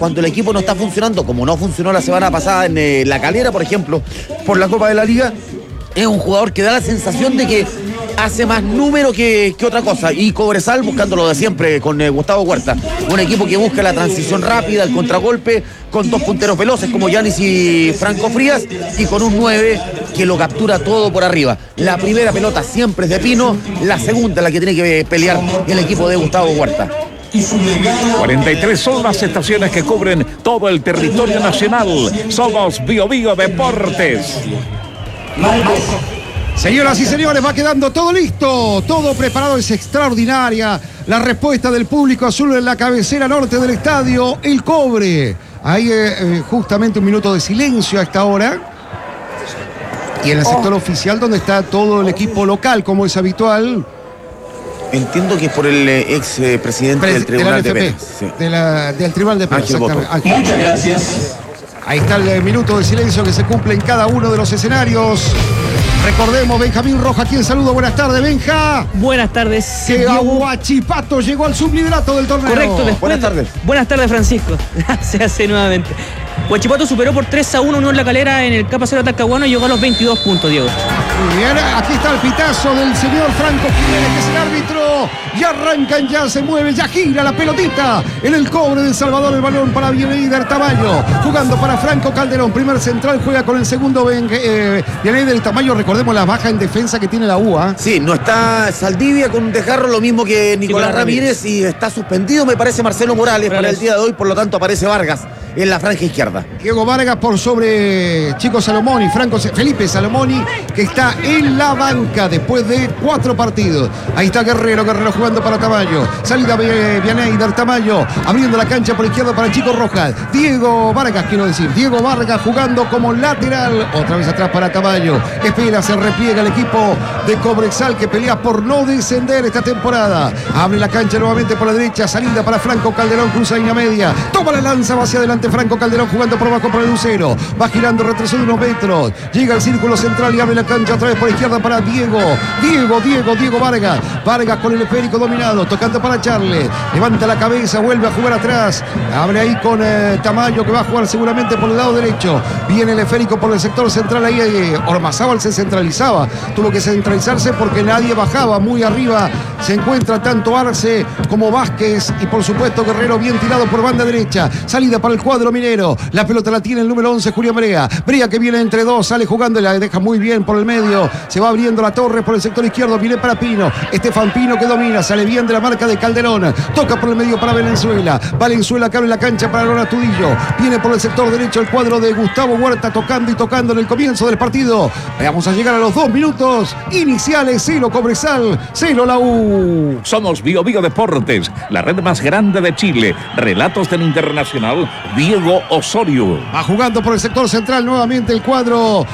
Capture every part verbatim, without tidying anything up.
cuando el equipo no está funcionando, como no funcionó la semana pasada en eh, La Calera, por ejemplo, por la Copa de la Liga, es un jugador que da la sensación de que hace más número que, que otra cosa. Y Cobresal buscando lo de siempre con eh, Gustavo Huerta. Un equipo que busca la transición rápida, el contragolpe, con dos punteros veloces como Yanis y Franco Frías, y con un nueve que lo captura todo por arriba. La primera pelota siempre es de Pino, la segunda la que tiene que pelear el equipo de Gustavo Huerta. cuarenta y tres son las estaciones que cubren todo el territorio nacional. Somos Bio Bio Deportes. Señoras y señores, va quedando todo listo, todo preparado, es extraordinaria la respuesta del público azul en la cabecera norte del estadio El Cobre. Ahí eh, eh, justamente un minuto de silencio a esta hora. Y en el sector oh. oficial donde está todo el equipo local, como es habitual. Entiendo que es por el eh, ex eh, presidente Pre del Tribunal de, de Penas. Sí. De la, del Tribunal de Penas. Muchas gracias. Ahí está el minuto de silencio que se cumple en cada uno de los escenarios. Recordemos, Benjamín Roja, quien saludo. Buenas tardes, Benja. Buenas tardes. Que Aguachipato llegó al subliderato del torneo. Correcto. Después buenas tardes. De, buenas tardes, Francisco. Se hace nuevamente. Huachipato superó por tres a uno Unión La Calera en el Capa Cero Talcahuano y llegó a los veintidós puntos, Diego. Muy bien, aquí está el pitazo del señor Franco Jiménez, que es el árbitro. Ya arrancan, ya se mueve, ya gira la pelotita. En el Cobre de Salvador, el balón para Bieneider Tamayo. Jugando para Franco Calderón. Primer central, juega con el segundo eh, Bieneider Tamayo. Recordemos la baja en defensa que tiene la U A. ¿eh? Sí, no está Saldivia con Dejarro, lo mismo que Nicolás, Nicolás Ramírez, Ramírez, y está suspendido, me parece, Marcelo Morales, Morales para el día de hoy. Por lo tanto, aparece Vargas en la franja izquierda. Diego Vargas por sobre Chico Salomoni, Franco Felipe Salomoni, que está en la banca después de cuatro partidos. Ahí está Guerrero, Guerrero jugando para Tamayo. Salida Bieneider Tamayo, abriendo la cancha por izquierda para Chico Rojas. Diego Vargas, quiero decir, Diego Vargas jugando como lateral. Otra vez atrás para Tamayo. Espera, se repliega el equipo de Cobresal, que pelea por no descender esta temporada. Abre la cancha nuevamente por la derecha. Salida para Franco Calderón, cruza línea media. Toma la lanza, va hacia adelante Franco Calderón jugando por abajo para el Lucero. Va girando, retrocede unos metros. Llega al círculo central y abre la cancha otra vez por izquierda para Diego. Diego, Diego, Diego Vargas. Vargas con el esférico dominado, tocando para Charles. Levanta la cabeza, vuelve a jugar atrás. Abre ahí con eh, Tamayo, que va a jugar seguramente por el lado derecho. Viene el esférico por el sector central. Ahí eh, Ormazábal se centralizaba. Tuvo que centralizarse porque nadie bajaba. Muy arriba se encuentra tanto Arce como Vázquez. Y por supuesto Guerrero bien tirado por banda derecha. Salida para el cuadro minero. La pelota la tiene el número once, Julián Brea. Brea que viene entre dos, sale jugando y la deja muy bien por el medio. Se va abriendo la torre por el sector izquierdo. Viene para Pino. Estefan Pino que domina. Sale bien de la marca de Calderón. Toca por el medio para Valenzuela. Valenzuela que abre la cancha para Lona Tudillo. Viene por el sector derecho el cuadro de Gustavo Huerta, tocando y tocando en el comienzo del partido. Vamos a llegar a los dos minutos iniciales. Cero Cobresal, cero la U. Somos Bio Bio Deportes, la red más grande de Chile. Relatos del internacional Diego Osorio. Va jugando por el sector central nuevamente el cuadro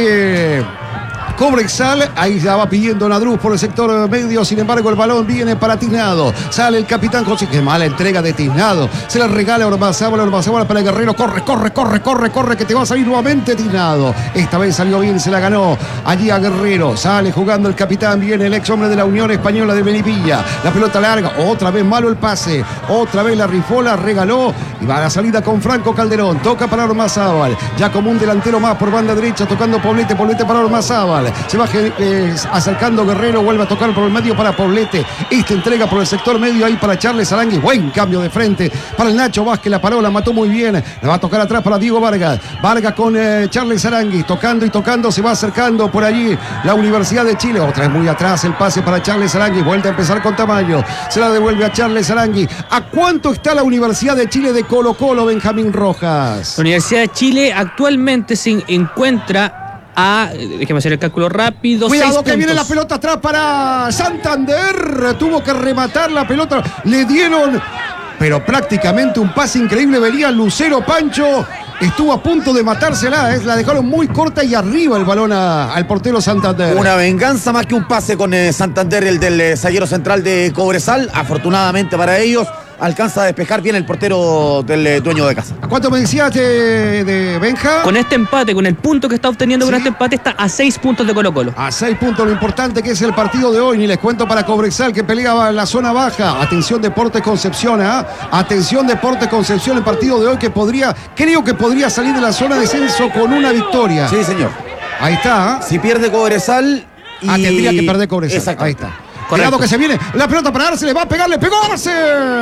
de Cobresal, ahí ya va pidiendo Nadruz por el sector medio, sin embargo el balón viene para Tiznado, sale el capitán José, qué mala entrega de Tiznado, se la regala Ormazábal, Ormazábal para el Guerrero, corre, corre, corre, corre, corre, que te va a salir nuevamente Tiznado, esta vez salió bien, se la ganó allí a Guerrero, sale jugando el capitán, viene el ex hombre de la Unión Española de Melipilla, la pelota larga, otra vez malo el pase, otra vez la rifó, la regaló, y va a la salida con Franco Calderón, toca para Ormazábal, ya como un delantero más por banda derecha, tocando Poblete, Poblete para Ormazábal, se va eh, acercando Guerrero, vuelve a tocar por el medio para Poblete, esta entrega por el sector medio ahí para Charles Arangui, buen cambio de frente para el Nacho Vázquez, la paró, la mató muy bien, la va a tocar atrás para Diego Vargas, Vargas con eh, Charles Arangui, tocando y tocando, se va acercando por allí la Universidad de Chile, otra vez muy atrás el pase para Charles Arangui, vuelve a empezar con Tamayo, se la devuelve a Charles Arangui. ¿A cuánto está la Universidad de Chile de Colo Colo, Benjamín Rojas? La Universidad de Chile actualmente se encuentra a, déjeme hacer el cálculo rápido. Cuidado que viene la pelota atrás para Santander. Tuvo que rematar la pelota. Le dieron, pero prácticamente un pase increíble. Venía Lucero Pancho. Estuvo a punto de matársela. ¿eh? La dejaron muy corta y arriba el balón a, al portero Santander. Una venganza más que un pase con eh, Santander, el del eh, zaguero central de Cobresal. Afortunadamente para ellos, alcanza a despejar bien el portero del eh, dueño de casa. ¿A cuánto me decías de, de Benja? Con este empate, con el punto que está obteniendo Sí. con este empate, está a seis puntos de Colo Colo. A seis puntos, lo importante que es el partido de hoy. Ni les cuento para Cobresal, que peleaba en la zona baja. Atención Deportes Concepción, ¿ah? Atención Deportes Concepción, el partido de hoy que podría, creo que podría salir de la zona de descenso con una victoria. Sí, señor. Ahí está, ¿ah? Si pierde Cobresal y... Ah, tendría que perder Cobresal. Exacto. Ahí está. Cuidado que se viene la pelota para Arce, le va a pegar, le pegó a Arce.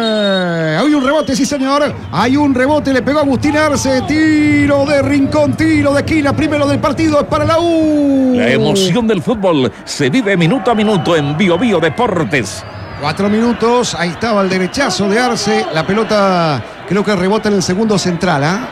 Hay un rebote, sí señor. Hay un rebote, le pegó a Agustín Arce. Tiro de rincón, tiro de esquina. Primero del partido es para la U. La emoción del fútbol se vive minuto a minuto en Bio Bio Deportes. Cuatro minutos, ahí estaba el derechazo de Arce. La pelota creo que rebota en el segundo central, ¿ah?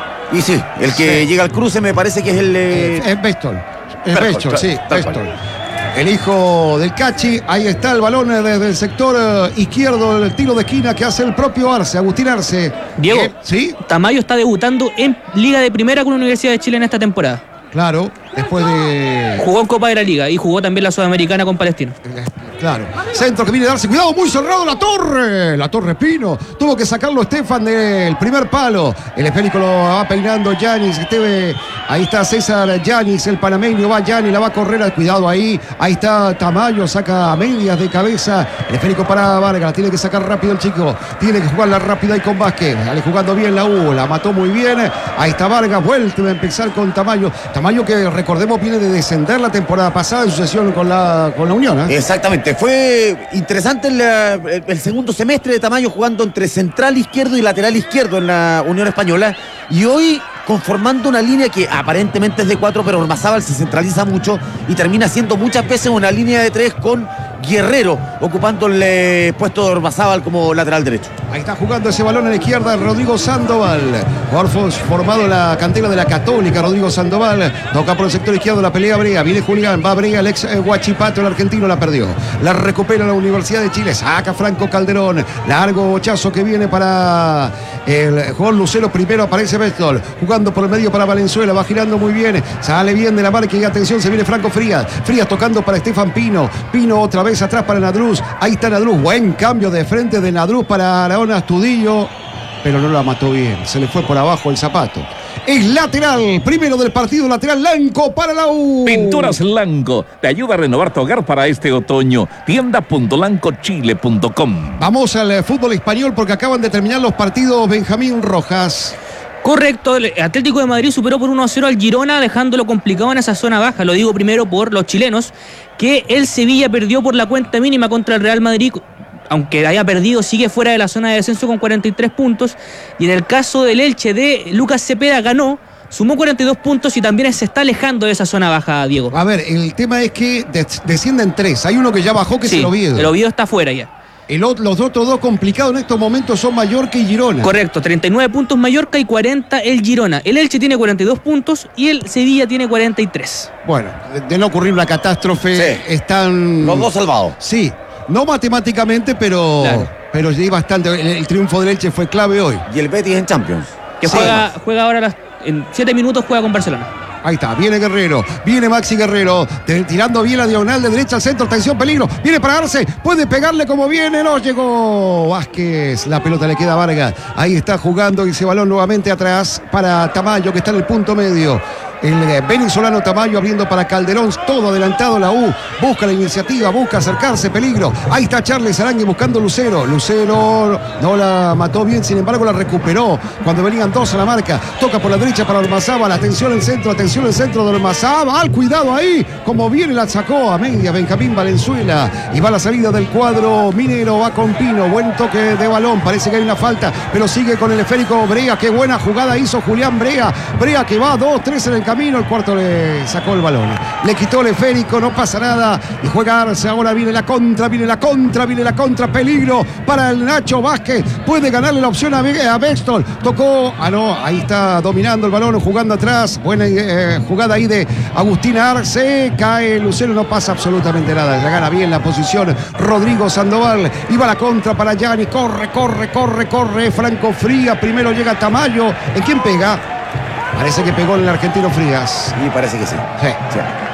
Y sí, el que Sí. llega al cruce me parece que es el... eh, Es Bestol. Es Bestol, Bestol, claro, sí, tal cual. Bestol. El hijo del Cachi, ahí está el balón eh, desde el sector eh, izquierdo, el tiro de esquina que hace el propio Arce, Agustín Arce. Diego, Eh, ¿Sí? Tamayo está debutando en Liga de Primera con la Universidad de Chile en esta temporada. Claro, después de... Jugó en Copa de la Liga y jugó también la Sudamericana con Palestino. Claro. Centro que viene a darse. Cuidado, muy cerrado la torre. La torre Pino. Tuvo que sacarlo Estefan del primer palo. El esférico lo va peinando Yanis. Esteve. Ahí está César Yanis, el panameño. Va Yanis, la va a correr. Cuidado ahí. Ahí está Tamayo. Saca a medias de cabeza. El esférico para Vargas. La tiene que sacar rápido el chico. Tiene que jugarla rápida y con Vázquez. Sale jugando bien la U. La mató muy bien. Ahí está Vargas. Vuelta a empezar con Tamayo. Tamayo que recordemos viene de descender la temporada pasada en sucesión con la, con la Unión. ¿eh? Exactamente, fue interesante el, el, el segundo semestre de Tamayo jugando entre central izquierdo y lateral izquierdo en la Unión Española y hoy conformando una línea que aparentemente es de cuatro, pero Ormazábal se centraliza mucho y termina siendo muchas veces una línea de tres con Guerrero ocupando el eh, puesto de Ormazábal como lateral derecho. Ahí está jugando ese balón a la izquierda Rodrigo Sandoval. Jugador formado en la cantera de la Católica, Rodrigo Sandoval. Toca por el sector izquierdo, la pelea Brea. Viene Julián, va Brea, el ex eh, Huachipato, el argentino la perdió. La recupera la Universidad de Chile. Saca Franco Calderón. Largo bochazo que viene para el Juan Lucero. Primero aparece Bestol. Jugando por el medio para Valenzuela. Va girando muy bien. Sale bien de la marca y atención, se viene Franco Frías. Frías tocando para Estefan Pino. Pino otra vez atrás para Nadruz. Ahí está Nadruz. Buen cambio de frente de Nadruz para Araón Astudillo. Pero no la mató bien. Se le fue por abajo el zapato. Es lateral. Primero del partido, lateral Lanco para la U. Pinturas Lanco te ayuda a renovar tu hogar para este otoño. tienda punto lanco chile punto com. Vamos al eh, fútbol español porque acaban de terminar los partidos. Benjamín Rojas. Correcto, el Atlético de Madrid superó por uno a cero al Girona, dejándolo complicado en esa zona baja. Lo digo primero por los chilenos, que el Sevilla perdió por la cuenta mínima contra el Real Madrid. Aunque haya perdido, sigue fuera de la zona de descenso con cuarenta y tres puntos. Y en el caso del Elche de Lucas Cepeda ganó, sumó cuarenta y dos puntos y también se está alejando de esa zona baja, Diego. A ver, el tema es que des- descienden tres. Hay uno que ya bajó, que Sí, es el Oviedo. el Oviedo está fuera ya. El ot- los otros dos complicados en estos momentos son Mallorca y Girona. Correcto, treinta y nueve puntos Mallorca y cuarenta el Girona. El Elche tiene cuarenta y dos puntos y el Sevilla tiene cuarenta y tres. Bueno, de, de no ocurrir una catástrofe, Sí. están... Los dos salvados. Sí, no matemáticamente, pero, Claro. pero sí bastante. El, el triunfo del Elche fue clave hoy. Y el Betis en Champions. Que Sí. juega, juega ahora las- en siete minutos juega con Barcelona. Ahí está, viene Guerrero, viene Maxi Guerrero, te- tirando bien la diagonal de derecha al centro, atención, peligro, viene para Arce, puede pegarle como viene, no llegó Vázquez, la pelota le queda a Vargas, ahí está jugando ese balón nuevamente atrás para Tamayo que está en el punto medio. El eh, venezolano Tamayo abriendo para Calderón, todo adelantado la U, busca la iniciativa, busca acercarse, peligro. Ahí está Charles Arangui buscando Lucero. Lucero no la mató bien, sin embargo la recuperó cuando venían dos a la marca. Toca por la derecha para Ormazábal, atención el centro, atención el centro de Ormazábal, cuidado ahí, como viene la sacó a media Benjamín Valenzuela. Y va la salida del cuadro minero, va con Pino, buen toque de balón, parece que hay una falta, pero sigue con el esférico Brea, qué buena jugada hizo Julián Brea. Brea que va dos tres en el camino, el cuarto le sacó el balón, le quitó el esférico, no pasa nada y juega Arce. Ahora viene la contra, viene la contra, viene la contra, peligro para el Nacho Vázquez, puede ganarle la opción a, a Bestol, tocó, ah no, ahí está dominando el balón, jugando atrás, buena eh, jugada ahí de Agustín Arce, cae Lucero, no pasa absolutamente nada, ya gana bien la posición Rodrigo Sandoval, iba la contra para Gianni, corre, corre, corre, corre, Franco Fría, primero llega Tamayo, ¿en quién pega? Parece que pegó en el argentino Frías. Y parece que sí. Sí. Sí.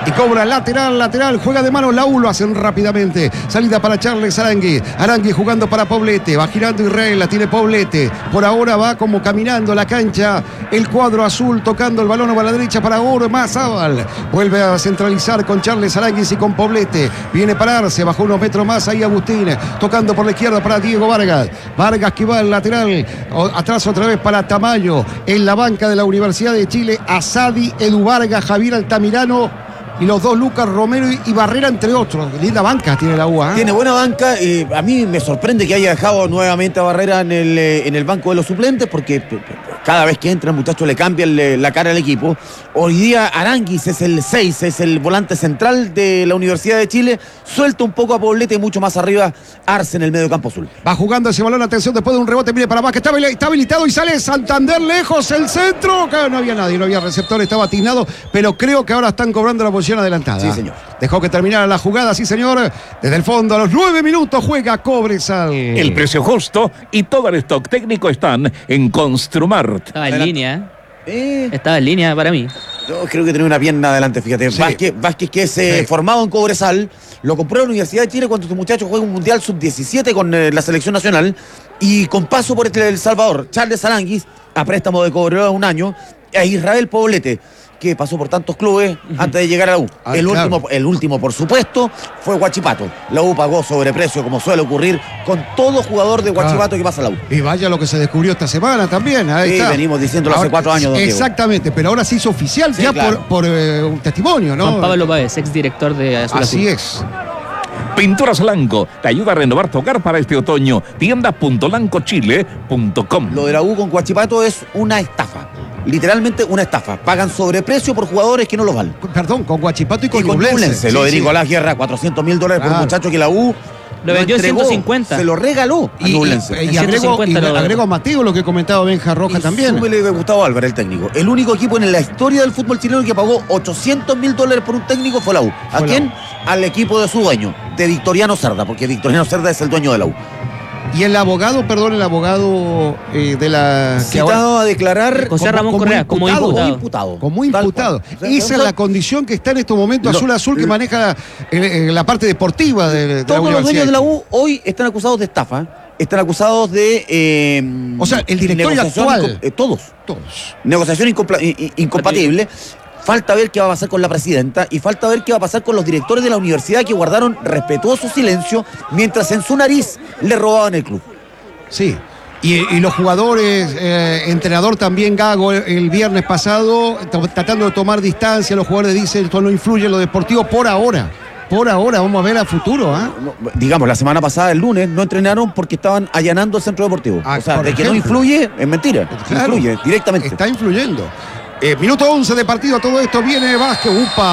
Y cobra lateral, lateral, juega de mano la U, lo hacen rápidamente. Salida para Charles Arangui. Arangui jugando para Poblete, va girando Israel, la tiene Poblete. Por ahora va como caminando la cancha. El cuadro azul tocando el balón a la derecha para Oro Mazábal. Vuelve a centralizar con Charles Arangui y con Poblete. Viene a pararse, bajó unos metros más ahí Agustín. Tocando por la izquierda para Diego Vargas. Vargas que va al lateral. O, atrás otra vez para Tamayo. En la banca de la Universidad de Chile, Asadi, Edu Vargas, Javier Altamirano. Y los dos Lucas Romero y Barrera, entre otros. Linda banca tiene la U. ¿eh? Tiene buena banca. Eh, a mí me sorprende que haya dejado nuevamente a Barrera en el, eh, en el banco de los suplentes, porque p- p- cada vez que entra el muchacho le cambia el, la cara al equipo. Hoy día Aranguis es el seis, es el volante central de la Universidad de Chile. Suelta un poco a Poblete y mucho más arriba Arce en el medio campo azul. Va jugando ese balón, atención, después de un rebote, mire para abajo, está, está habilitado y sale Santander lejos, el centro. Claro, no había nadie, no había receptor, estaba atinado, pero creo que ahora están cobrando la posición adelantada. Sí, señor. Dejó que terminara la jugada, sí, señor. Desde el fondo, a los nueve minutos, juega Cobresal. El precio justo y todo el stock técnico están en Construmart. Estaba en línea. Eh, Estaba en línea para mí. yo creo que tiene una pierna adelante, fíjate. Sí. Vázquez, Vázquez, que es eh, Sí. formado en Cobresal, lo compró en la Universidad de Chile cuando este muchacho juega un Mundial sub diecisiete con eh, la selección nacional y con paso por El Salvador. Charles Aranguis, a préstamo de Cobreloa un año, e Israel Poblete, que pasó por tantos clubes antes de llegar a la U. Ah, el, claro. último, el último, por supuesto, fue Huachipato. La U pagó sobreprecio, como suele ocurrir con todo jugador de Huachipato Claro. que pasa a la U. Y vaya lo que se descubrió esta semana también. Ahí Sí, está. venimos diciéndolo hace cuatro años, don Diego. Exactamente, pero ahora se hizo oficial Sí, ya claro. por, por eh, un testimonio, ¿no? Juan Pablo Páez, exdirector de Azul Así Azul. es. Pinturas Lanco te ayuda a renovar tu hogar para este otoño. tiendas punto lanco chile punto com. Lo de la U con Huachipato es una estafa. Literalmente una estafa. Pagan sobreprecio por jugadores que no los valen. Perdón, con Guachipato y con, Y con Ñublense. Ñublense. Lo Sí, de sí. Nicolás Guerra, cuatrocientos mil dólares por Claro. un muchacho que la U Lo vendió en ciento cincuenta. Se lo regaló a Y, y, Ñublense. y En agrego, ciento cincuenta y lo- agrego a Mateo lo que comentaba Benja Roja Y también. súmele de Gustavo Álvarez, el técnico. El único equipo en la historia del fútbol chileno que pagó ochocientos mil dólares por un técnico fue la U. ¿A Fue la quién? U. Al equipo de su dueño, de Victoriano Cerda, porque Victoriano Cerda es el dueño de la U. Y el abogado, perdón, el abogado eh, de la... que ahora- Citado a declarar José Ramón Correa, como imputado. imputado. Como Tal imputado. cual. O sea, Esa es lo- la condición que está en estos momentos Lo- Azul Azul, que lo- maneja eh, eh, la parte deportiva de, de la Todos los Universidad dueños de la U hoy están acusados de estafa, están acusados de... eh, O sea, el directorio negociación actual. incom- eh, todos. Todos. Negociación incompla- i- i- incompatible. Falta ver qué va a pasar con la presidenta y falta ver qué va a pasar con los directores de la universidad que guardaron respetuoso silencio mientras en su nariz le robaban el club. Sí. Y, y los jugadores, eh, entrenador también Gago el, el viernes pasado, t- tratando de tomar distancia, los jugadores dicen esto no influye en lo deportivo por ahora. Por ahora, vamos a ver a futuro, ¿ah? No, digamos, la semana pasada, el lunes, no entrenaron porque estaban allanando el centro deportivo. Ah, o sea, por de que no ejemplo. influye, es mentira. Claro. Influye directamente. Está influyendo. Eh, minuto once de partido, todo esto viene Vázquez,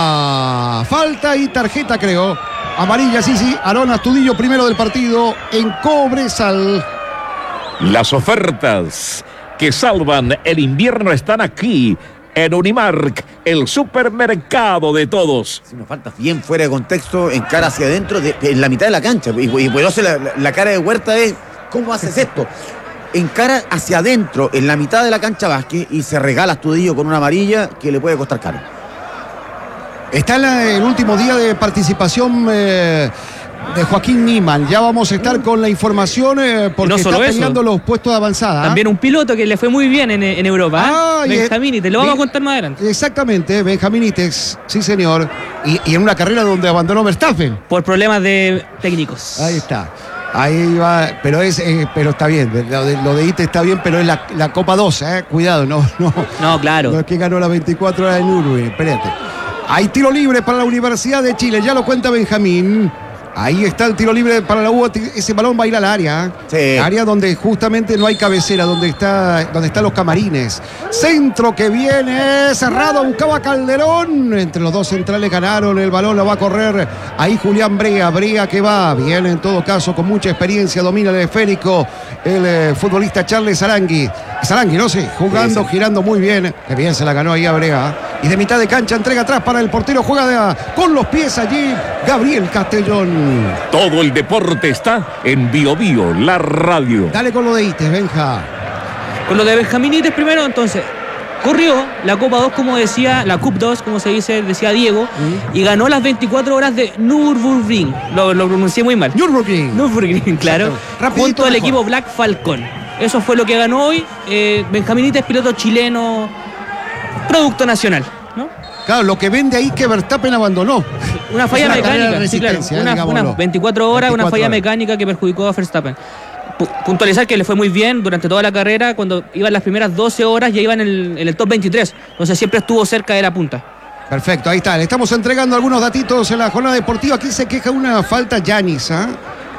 upa, falta y tarjeta creo. Amarilla, sí, sí, Aarón Astudillo primero del partido en Cobresal. Las ofertas que salvan el invierno están aquí en Unimark, el supermercado de todos. Si nos falta bien fuera de contexto, en cara hacia adentro, de- en la mitad de la cancha. Y, y por eso la, la- la cara de Huerta es, ¿cómo haces esto? En cara hacia adentro, en la mitad de la cancha Vázquez, y se regala Astudillo con una amarilla que le puede costar caro. Está en la- el último día de participación eh, de Joaquín Niman. Ya vamos a estar con la información eh, porque no solo está eso. peleando los puestos de avanzada. ¿ah? También un piloto que le fue muy bien en, en Europa. Ah, ¿eh? y- Benjamín, y te lo vamos y- a contar más adelante. Exactamente, Benjamín Itex, sí señor. Y, y en una carrera donde abandonó Verstappen. Por problemas de técnicos. Ahí está. Ahí va, pero es, eh, pero está bien, lo de, lo de Ite está bien, pero es la, la Copa dos, eh, cuidado, no, no, No, claro. no es que ganó la veinticuatro horas en Uruguay, espérate. Hay tiro libre para la Universidad de Chile, ya lo cuenta Benjamín. Ahí está el tiro libre para la U, ese balón va a ir al área. Sí. Área donde justamente no hay cabecera, donde está, donde están los camarines. Centro que viene cerrado, buscaba Calderón. Entre los dos centrales ganaron el balón, lo va a correr ahí Julián Brea. Brea que va, viene en todo caso con mucha experiencia, domina el esférico el eh, futbolista Charles Arangui. Sarangui, no sé, jugando, Sí, sí. girando muy bien. Que bien se la ganó ahí a Brea. Y de mitad de cancha entrega atrás para el portero, juega de- con los pies allí Gabriel Castellón. Todo el deporte está en Bio Bio, la radio. Dale con lo de Ites, Benja. Con lo de Benjamín Ites primero, entonces. corrió la Copa dos, como decía, la Cup dos, como se dice, decía Diego, uh-huh. y ganó las veinticuatro horas de Nürburgring. Lo, lo pronuncié muy mal. Nürburgring. Nürburgring, claro. Junto al equipo Black Falcon. Eso fue lo que ganó hoy. Eh, Benjaminita es piloto chileno, producto nacional, ¿no? Claro, lo que vende ahí que Verstappen abandonó. Una falla una mecánica, sí, claro. Una, unas veinticuatro horas, una falla horas. mecánica que perjudicó a Verstappen. Puntualizar que le fue muy bien durante toda la carrera. Cuando iban las primeras doce horas ya iba en el, en el top veintitrés. Entonces siempre estuvo cerca de la punta. Perfecto, ahí está. Le estamos entregando algunos datitos en la jornada deportiva. Aquí se queja una falta Yanis, ¿eh?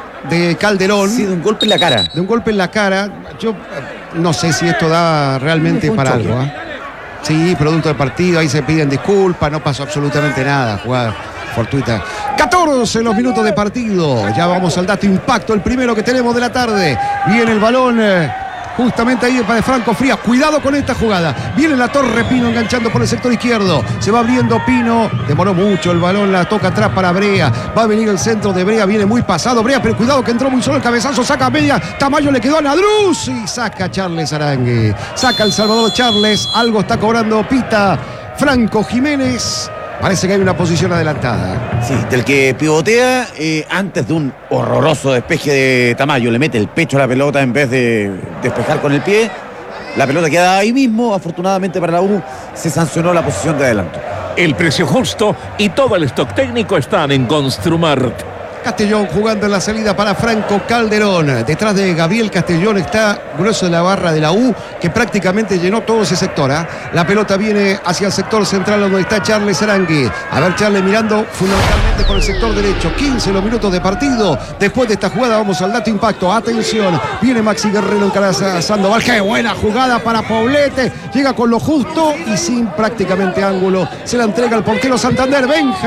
de Calderón. Sí, de un golpe en la cara. De un golpe en la cara. Yo no sé si esto da realmente para algo. ¿eh? Sí, producto del partido. Ahí se piden disculpas. No pasó absolutamente nada. Jugada fortuita. catorce los minutos de partido. Ya vamos al dato impacto. El primero que tenemos de la tarde. Viene el balón. Eh, Justamente ahí para Franco Frías. Cuidado con esta jugada. Viene la Torre Pino enganchando por el sector izquierdo. Se va abriendo Pino. Demoró mucho el balón. La toca atrás para Brea. Va a venir el centro de Brea. Viene muy pasado Brea. Pero cuidado que entró muy solo el cabezazo. Saca a media. Tamayo le quedó a Ladruz. Y saca a Charles Arangue. Saca el Salvador Charles. Algo está cobrando Pita. Franco Jiménez. Parece que hay una posición adelantada. Sí, del que pivotea eh, antes de un horroroso despeje de Tamayo. Le mete el pecho a la pelota en vez de despejar con el pie. La pelota queda ahí mismo. Afortunadamente para la U se sancionó la posición de adelanto. El precio justo y todo el stock técnico están en Construmart. Castellón jugando en la salida para Franco Calderón. Detrás de Gabriel Castellón está grueso de la barra de la U, que prácticamente llenó todo ese sector. ¿eh? La pelota viene hacia el sector central donde está Charles Arangue. A ver, Charles mirando fundamentalmente por el sector derecho. quince los minutos de partido. Después de esta jugada vamos al dato impacto. Atención, viene Maxi Guerrero encarazando a Sandoval. ¡Qué buena jugada para Poblete! Llega con lo justo y sin prácticamente ángulo. Se la entrega al portero Santander,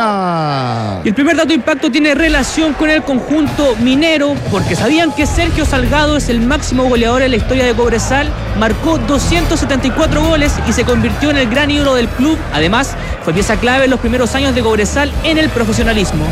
Benja. Y el primer dato impacto tiene relación con el conjunto minero, porque sabían que Sergio Salgado es el máximo goleador en la historia de Cobresal, marcó doscientos setenta y cuatro goles y se convirtió en el gran ídolo del club. Además, fue pieza clave en los primeros años de Cobresal en el profesionalismo.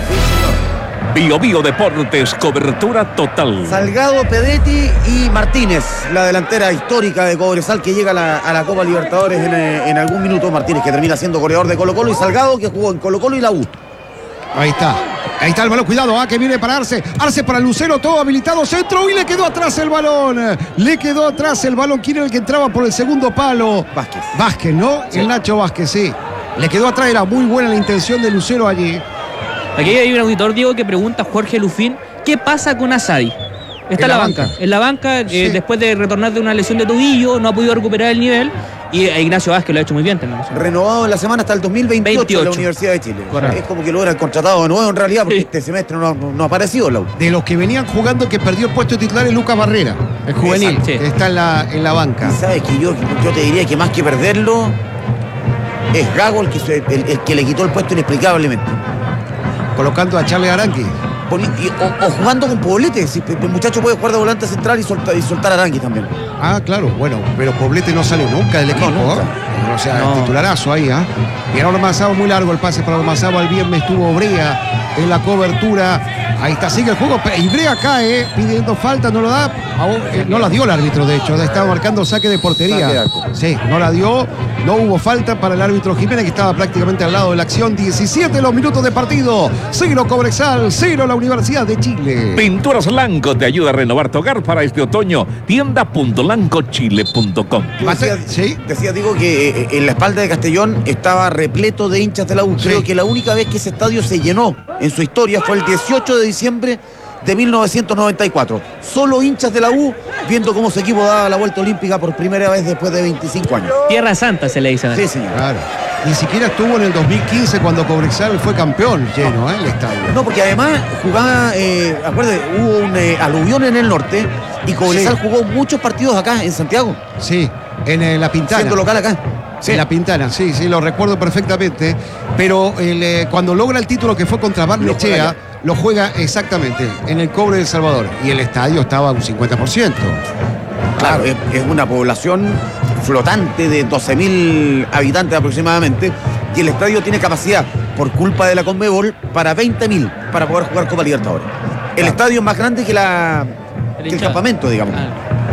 Bio Bio Deportes, cobertura total. Salgado, Pedretti y Martínez, la delantera histórica de Cobresal que llega a la, a la Copa Libertadores en, en algún minuto. Martínez que termina siendo goleador de Colo Colo y Salgado que jugó en Colo Colo y la U. Ahí está, ahí está el balón, cuidado, ah, que viene para Arce, Arce para Lucero, todo habilitado, centro y le quedó atrás el balón, le quedó atrás el balón, ¿quién era el que entraba por el segundo palo? Vázquez. Vázquez, ¿no? Sí. El Nacho Vázquez, sí, le quedó atrás, era muy buena la intención de Lucero allí. Aquí hay un auditor, Diego, que pregunta, Jorge Lufín, ¿qué pasa con Asadi? Está en la, la banca. banca, en la banca, sí. eh, después de retornar de una lesión de tobillo, no ha podido recuperar el nivel. Y Ignacio Vázquez lo ha hecho muy bien también. Renovado en la semana hasta el dos mil veintiocho, veintiocho. En la Universidad de Chile. Correcto. Es como que lo hubieran contratado de nuevo en realidad, porque sí. este semestre no, no, no ha aparecido. La... De los que venían jugando, que perdió el puesto titular es Lucas Barrera, el juvenil, sí. que está en la, en la banca. Y sabes que yo, yo te diría que más que perderlo, es Gago el que, se, el, el que le quitó el puesto inexplicablemente. Colocando a Charles Arangue. O, o jugando con Poblete, si el muchacho puede jugar de volante central y soltar, y soltar a Arangue también. Ah, claro, bueno, pero Poblete no sale nunca del equipo, no, nunca. ¿eh? O sea, no. titularazo ahí, ¿eh? Y ahora Ormazaba, muy largo el pase para Ormazaba, el viernes estuvo Brea en la cobertura, ahí está, sigue el juego, y Brea cae pidiendo falta, no lo da, no la dio el árbitro, de hecho, estaba marcando saque de portería. Sí, no la dio, no hubo falta para el árbitro Jiménez, que estaba prácticamente al lado de la acción. diecisiete los minutos de partido, cero Cobresal, cero la Universidad de Chile. Pinturas Lanco te ayuda a renovar tu hogar para este otoño. tienda punto lanco chile punto com. Decía, ¿sí? decía, digo, que eh, en la espalda de Castellón estaba repleto de hinchas de la U. Sí. Creo que la única vez que ese estadio se llenó en su historia fue el dieciocho de diciembre de mil novecientos noventa y cuatro. Solo hinchas de la U viendo cómo su equipo daba la vuelta olímpica por primera vez después de veinticinco años. Tierra Santa se le dice. Sí, señor. Claro. Ni siquiera estuvo en el dos mil quince cuando Cobresal fue campeón lleno, ¿eh? El estadio. No, porque además jugaba, eh, acuérdate, hubo un eh, aluvión en el norte y Cobresal sí. jugó muchos partidos acá en Santiago. Sí, en eh, La Pintana. Siendo local acá. Sí. En La Pintana, sí, sí, lo recuerdo perfectamente. Pero el, eh, cuando logra el título que fue contra Barnechea, lo juega exactamente en el Cobre del Salvador. Y el estadio estaba a un cincuenta por ciento. Claro, es, es una población flotante de doce mil habitantes aproximadamente. Y el estadio tiene capacidad, por culpa de la Conmebol, para veinte mil para poder jugar Copa Libertadores. El claro. estadio es más grande que, la, que el campamento, digamos. Ah.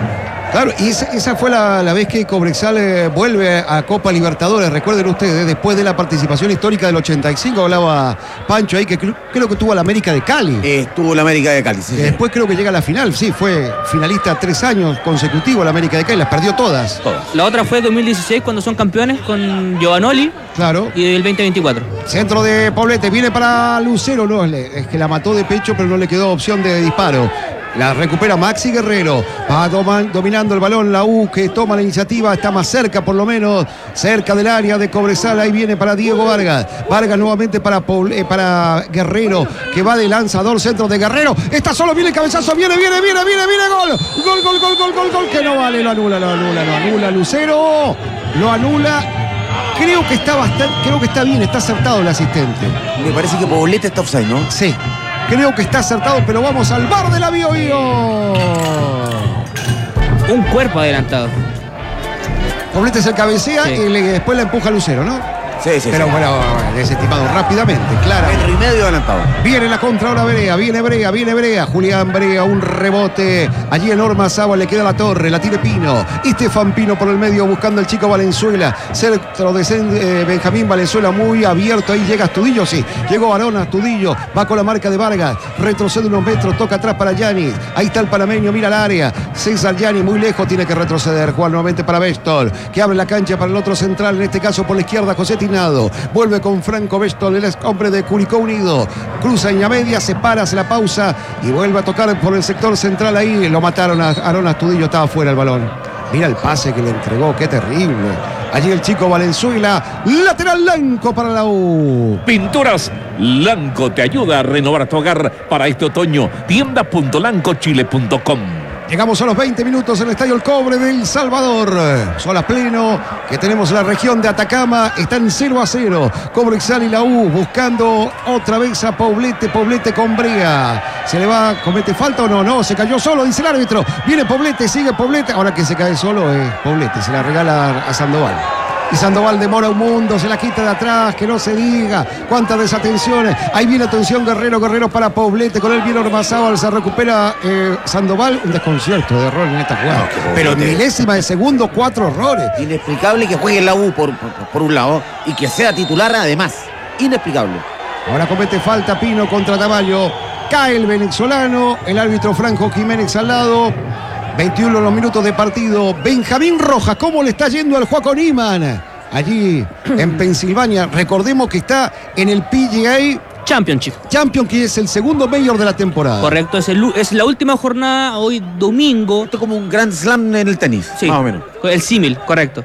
Claro, y esa, esa fue la, la vez que Cobresal eh, vuelve a Copa Libertadores. Recuerden ustedes, después de la participación histórica del ochenta y cinco, hablaba Pancho ahí, que creo, creo que tuvo a la América de Cali. Eh, estuvo la América de Cali, sí, Que sí. después creo que llega a la final, sí, fue finalista tres años consecutivos la América de Cali, las perdió todas. Todas. La otra fue dos mil dieciséis cuando son campeones con Giovanoli Claro. y el veinte veinticuatro. Centro de Poblete, viene para Lucero, no, es que la mató de pecho, pero no le quedó opción de disparo. La recupera Maxi Guerrero, va doman, dominando el balón la U, que toma la iniciativa, está más cerca por lo menos, cerca del área de Cobresal, ahí viene para Diego Vargas, Vargas nuevamente para, Paul, eh, para Guerrero, que va de lanzador, centro de Guerrero, está solo, viene el cabezazo, viene, viene, viene, viene, viene, gol, gol, gol, gol, gol, gol, gol, que no vale, lo anula, lo anula, lo anula Lucero, lo anula, creo que está bastante, creo que está bien, está acertado el asistente. Me parece que Poblete está offside, ¿no? Sí, creo que está acertado, pero vamos al bar de la Bio Bio. Un cuerpo adelantado. Poblete se cabecea Sí. y le- después la empuja Lucero, ¿no? Sí, sí, Pero sí. bueno, desestimado rápidamente, claro. Metro y medio adelantado. Viene la contra ahora Brea, viene Brea, viene Brea, Julián Brea, un rebote. Allí en Orma Sábal le queda la torre, la tiene Pino. Estefan Pino por el medio buscando al chico Valenzuela. Centro de eh, Benjamín Valenzuela muy abierto. Ahí llega Astudillo, sí. Llegó Arona, Astudillo, va con la marca de Vargas. Retrocede unos metros, toca atrás para Yanis. Ahí está el panameño, mira el área. César Yanis muy lejos, tiene que retroceder. Juan nuevamente para Bestol, que abre la cancha para el otro central, en este caso por la izquierda, José Tinado. Vuelve con Franco Bestol, el hombre de Curicó Unido. Cruza en la media, se para, hace la pausa y vuelve a tocar por el sector central ahí. Lo mataron a Arona Astudillo, estaba fuera el balón. Mira el pase que le entregó, qué terrible. Allí el chico Valenzuela, lateral blanco para la U. Pinturas Lanco te ayuda a renovar tu hogar para este otoño. tienda punto lanco chile punto com. Llegamos a los veinte minutos en el Estadio El Cobre del Salvador. Sol a pleno, que tenemos la región de Atacama. Están cero a cero. Cobresal y la U buscando otra vez a Poblete. Poblete con Brea. ¿Se le va? ¿Comete falta o no? No, se cayó solo, dice el árbitro. Viene Poblete, sigue Poblete. Ahora que se cae solo es Poblete. Se la regala a Sandoval. Y Sandoval demora un mundo, se la quita de atrás, que no se diga. Cuántas desatenciones. Ahí viene atención Guerrero, Guerrero para Poblete. Con él viene Ormazábal, se recupera eh, Sandoval. Un desconcierto de error en esta jugada. No, qué Poblete. Pero en milésima de segundo, cuatro errores. Inexplicable que juegue en la U por, por, por un lado y que sea titular además. Inexplicable. Ahora comete falta Pino contra Tamayo. Cae el venezolano. El árbitro Franco Jiménez al lado. veintiuno los minutos de partido. Benjamín Rojas, ¿cómo le está yendo al Joaquín Niman? Allí en Pensilvania. Recordemos que está en el P G A Championship. Champion, que es el segundo mayor de la temporada. Correcto, es, el, es la última jornada hoy domingo. Esto es como un Grand Slam en el tenis, Sí, más o menos. el símil, correcto.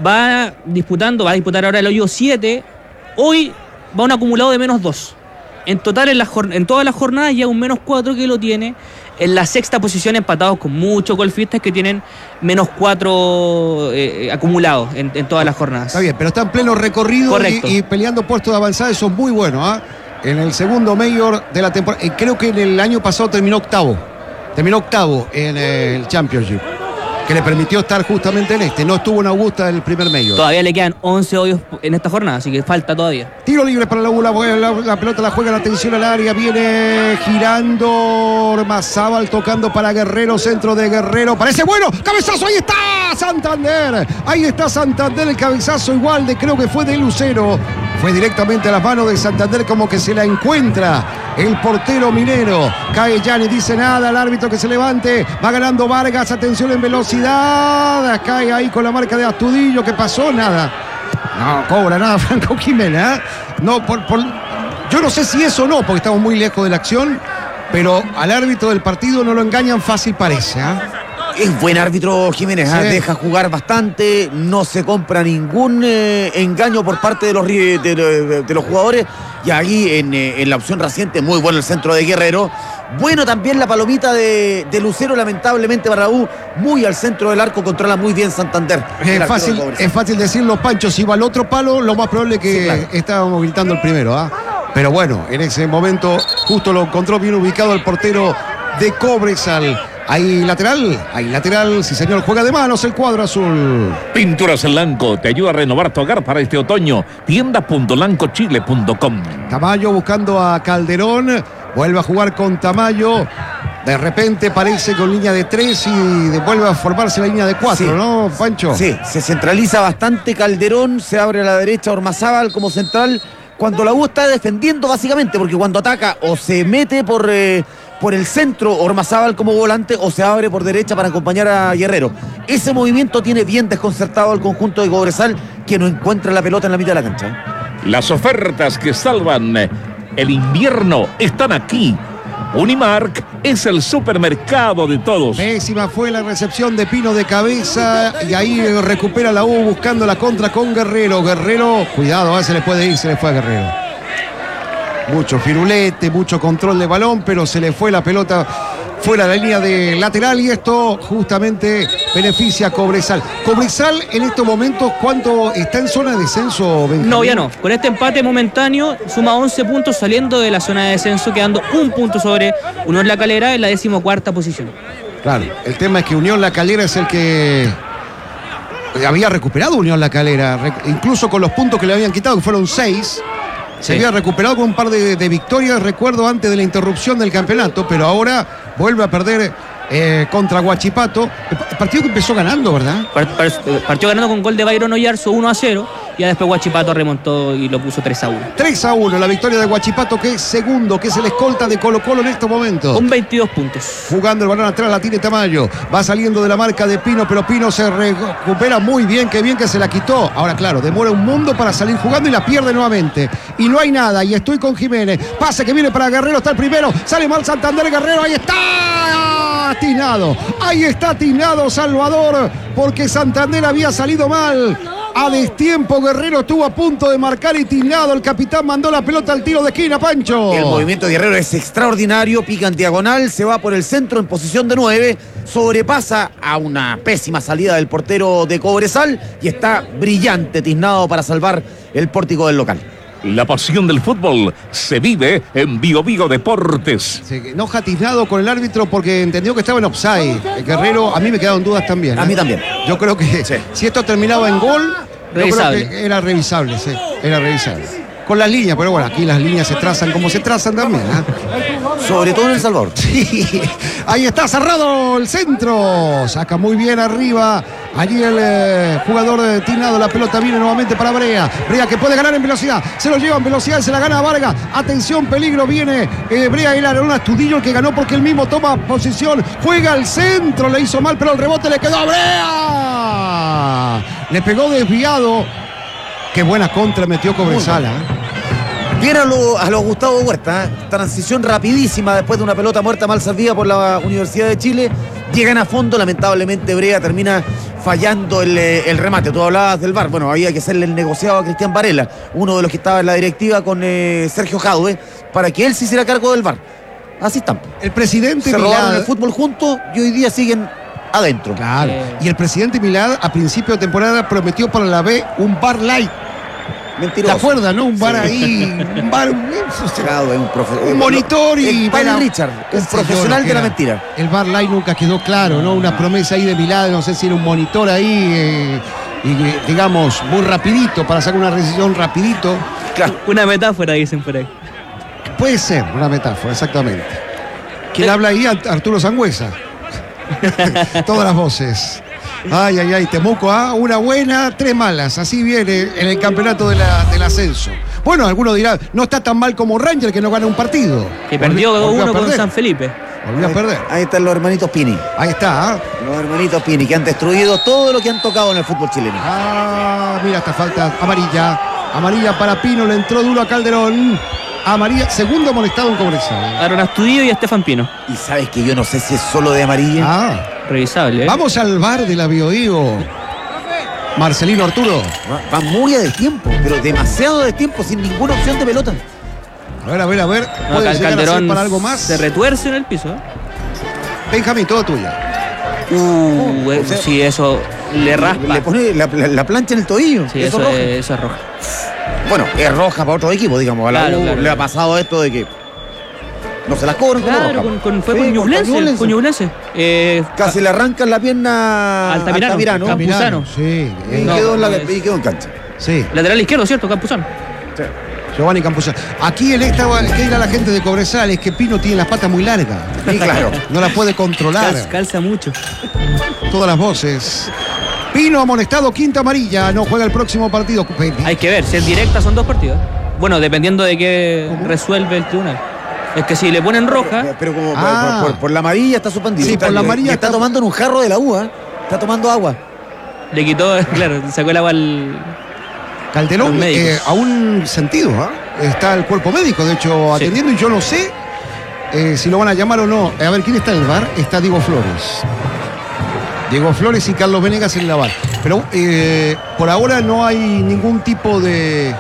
Va disputando, va a disputar ahora el hoyo siete. Hoy va un acumulado de menos dos. En total, en, la, en todas las jornadas, ya un menos cuatro que lo tiene. En la sexta posición, empatados con muchos golfistas que tienen menos cuatro eh, acumulados en, en todas las jornadas. Está bien, pero está en pleno recorrido Correcto. y, y peleando puestos de avanzada. Eso es muy bueno, ¿ah? En el segundo mayor de la temporada. Y creo que en el año pasado terminó octavo. Terminó octavo en el Championship, que le permitió estar justamente en este. No estuvo en Augusta el primer mayor. Todavía le quedan once hoyos en esta jornada, así que falta todavía. Tiro libre para la U, la, la, la pelota la juega, la atención al área, viene girando Ormazábal, tocando para Guerrero, centro de Guerrero, parece bueno, cabezazo, ahí está Santander, ahí está Santander, el cabezazo igual de, creo que fue de Lucero, fue directamente a las manos de Santander, como que se la encuentra el portero minero. Cae Yanis, dice nada, el árbitro que se levante, va ganando Vargas, atención en velocidad, cae ahí con la marca de Astudillo, ¿qué pasó? Nada. No cobra nada Franco Jiménez, ¿eh? No, por, por, yo no sé si eso o no, porque estamos muy lejos de la acción, pero al árbitro del partido no lo engañan fácil, parece, ¿eh? Es buen árbitro Jiménez, Sí. ¿eh? Deja jugar bastante, no se compra ningún eh, engaño por parte de los, ri- de, de- de los jugadores. Y ahí en, eh, en la opción reciente, muy bueno el centro de Guerrero. Bueno también la palomita de, de Lucero, lamentablemente para la U, muy al centro del arco, controla muy bien Santander. El Es arquero fácil, de Cobresal. es fácil decirlo, Pancho, si va al otro palo, lo más probable es que Sí, claro. estábamos gritando el primero, ¿ah? Pero bueno, en ese momento justo lo encontró bien ubicado el portero de Cobresal. Ahí lateral, ahí lateral, sí señor, juega de manos el cuadro azul. Pinturas Lanco te ayuda a renovar tu hogar para este otoño. tienda punto lanco chile punto com. Tamayo buscando a Calderón, vuelve a jugar con Tamayo. De repente parece con línea de tres y vuelve a formarse la línea de cuatro, Sí. ¿no, Pancho? Sí, se centraliza bastante Calderón, se abre a la derecha Ormazábal como central, cuando la U está defendiendo básicamente, porque cuando ataca o se mete por, eh, por el centro Ormazábal como volante o se abre por derecha para acompañar a Guerrero. Ese movimiento tiene bien desconcertado al conjunto de Cobresal, que no encuentra la pelota en la mitad de la cancha. Las ofertas que salvan el invierno están aquí. Unimark es el supermercado de todos. Pésima fue la recepción de Pino de cabeza y ahí recupera la U buscando la contra con Guerrero. Guerrero, cuidado, ah, se le puede ir, se le fue a Guerrero. Mucho firulete, mucho control de balón, pero se le fue la pelota fuera de la línea de lateral y esto justamente beneficia a Cobresal. Cobresal en estos momentos, ¿cuánto está en zona de descenso, Benjamín? No, ya no. Con este empate momentáneo suma once puntos saliendo de la zona de descenso, quedando un punto sobre Unión La Calera en la decimocuarta posición. Claro, el tema es que Unión La Calera es el que había recuperado Unión La Calera, incluso con los puntos que le habían quitado, que fueron seis. Se Sí. había recuperado con un par de, de victorias, recuerdo, antes de la interrupción del campeonato, pero ahora vuelve a perder eh, contra Huachipato. El partido que empezó ganando, ¿verdad? Par- par- Partió ganando con gol de Byron Oyarzo uno a cero y ya después Huachipato remontó y lo puso tres a uno. tres a uno, la victoria de Huachipato, que es segundo, que es el escolta de Colo Colo en estos momentos. Con veintidós puntos. Jugando el balón atrás, la tiene Tamayo. Va saliendo de la marca de Pino, pero Pino se recupera muy bien. Qué bien que se la quitó. Ahora, claro, demora un mundo para salir jugando y la pierde nuevamente. Y no hay nada. Y estoy con Jiménez. Pase que viene para Guerrero. Está el primero. Sale mal Santander. Guerrero. Ahí está. Tinado. Ahí está Tinado, Salvador. Porque Santander había salido mal. A destiempo, Guerrero estuvo a punto de marcar y Tinado, el capitán, mandó la pelota al tiro de esquina, Pancho. El movimiento de Guerrero es extraordinario, pica en diagonal, se va por el centro en posición de nueve, sobrepasa a una pésima salida del portero de Cobresal y está brillante Tiznado para salvar el pórtico del local. La pasión del fútbol se vive en Bio Bio Deportes. Se enoja Tiznado con el árbitro porque entendió que estaba en offside. El Guerrero, a mí me quedaron dudas también. ¿eh? A mí también. Yo creo que Sí. si esto terminaba en gol, yo Revisable. creo que era revisable, sí, era revisable. Con las líneas, pero bueno, aquí las líneas se trazan como se trazan también. ¿eh? Sobre todo en El Salvador. Sí, ahí está cerrado el centro. Saca muy bien arriba. Allí el eh, jugador de Tinado. La pelota viene nuevamente para Brea. Brea que puede ganar en velocidad. Se lo lleva en velocidad. Se la gana Vargas. Atención, peligro. Viene eh, Brea y el Arona Astudillo, el que ganó porque él mismo toma posición. Juega al centro. Le hizo mal, pero el rebote le quedó a Brea. Le pegó desviado. Qué buena contra metió Cobresal. ¿eh? Viene a lo, a lo Gustavo Huerta, ¿eh? Transición rapidísima después de una pelota muerta mal servida por la Universidad de Chile. Llegan a fondo, lamentablemente Brea termina fallando el, eh, el remate. Tú hablabas del V A R, bueno, había que hacerle el negociado a Cristian Varela, uno de los que estaba en la directiva con eh, Sergio Jadue, para que él se hiciera cargo del V A R. Así están. El presidente Se robaron Milad- el fútbol juntos y hoy día siguen adentro. Claro. Eh. Y el presidente Milad a principio de temporada prometió para la B un bar light. ¿Te Mentiroso. acuerdas, no? Un bar Sí. ahí, un bar, un, Jadue es un, profe- un monitor y... El padre era- Richard, qué un sé yo profesional lo que de la era. mentira. El bar light nunca quedó claro, ¿no? Una promesa ahí de Milad, no sé si era un monitor ahí, eh, y eh, digamos, muy rapidito, para sacar una decisión rapidito. Claro. Una metáfora, dicen por ahí. Puede ser una metáfora, exactamente. ¿Quién habla ahí? Art- Arturo Sangüesa. Todas las voces. Ay, ay, ay, Temuco, ¿ah? Una buena, tres malas. Así viene en el campeonato de la- del ascenso. Bueno, algunos dirán, no está tan mal como Ranger que no gana un partido. Que perdió Volvió- volvió a uno con perder. San Felipe. Volvió a perder. Ahí están los hermanitos Pini. Ahí está, ¿ah? Los hermanitos Pini, que han destruido todo lo que han tocado en el fútbol chileno. Ah, mira, esta falta amarilla. Amarilla para Pino, le entró duro a Calderón. Amarilla, segundo amonestado en Cobresal. Aaron Astudillo y Estefan Pino. Y sabes que yo no sé si es solo de amarilla. Ah, Revisable, ¿eh? vamos al bar de la Biodío. Marcelino Arturo. Va, va muy a destiempo, pero demasiado de tiempo, sin ninguna opción de pelota. A ver, a ver, a ver. No, ¿Puede acá el llegar a ser Calderón para algo más? se retuerce en el piso. ¿eh? Benjamín, todo tuyo. Uh, eh, o sea, sí, eso le raspa. Le pone la, la- la plancha en el tobillo. Sí, eso eso, es roja. es, eso es roja. Bueno, es roja para otro equipo, digamos. A la Claro, U claro. le ha pasado esto de que no se las cobran como Claro, roja. con, con- fue Sí, con con Ñublense. Ñublense. Con Ñublense. Eh, Casi le arrancan la pierna Altamirano. Altamirano. Campuzano. Sí, Y, eh, No, quedó en la, no es- y quedó en cancha. sí. lateral izquierdo, ¿cierto? Campuzano. Giovanni Campuzano. Aquí el esta que era la gente de Cobresal es que Pino tiene las patas muy largas. Sí, claro. No las puede controlar. Calza, calza mucho. Todas las voces. Pino amonestado, quinta amarilla. No juega el próximo partido. Hay que ver, si es directa son dos partidos. Bueno, dependiendo de qué ¿Cómo? resuelve el tribunal. Es que si le ponen roja. Pero, pero como Ah. por, por- por la amarilla está suspendido. Sí, por la amarilla Y está, está- tomando en un jarro de la U, ¿eh? Está tomando agua. Le quitó, claro, sacó el agua al. Calderón, Los médicos. eh, a un sentido, ¿ah? Está el cuerpo médico, de hecho, Sí. atendiendo, y yo no sé eh, si lo van a llamar o no. A ver, ¿quién está en el V A R? Está Diego Flores. Diego Flores y Carlos Venegas en la V A R. Pero eh, por ahora no hay ningún tipo de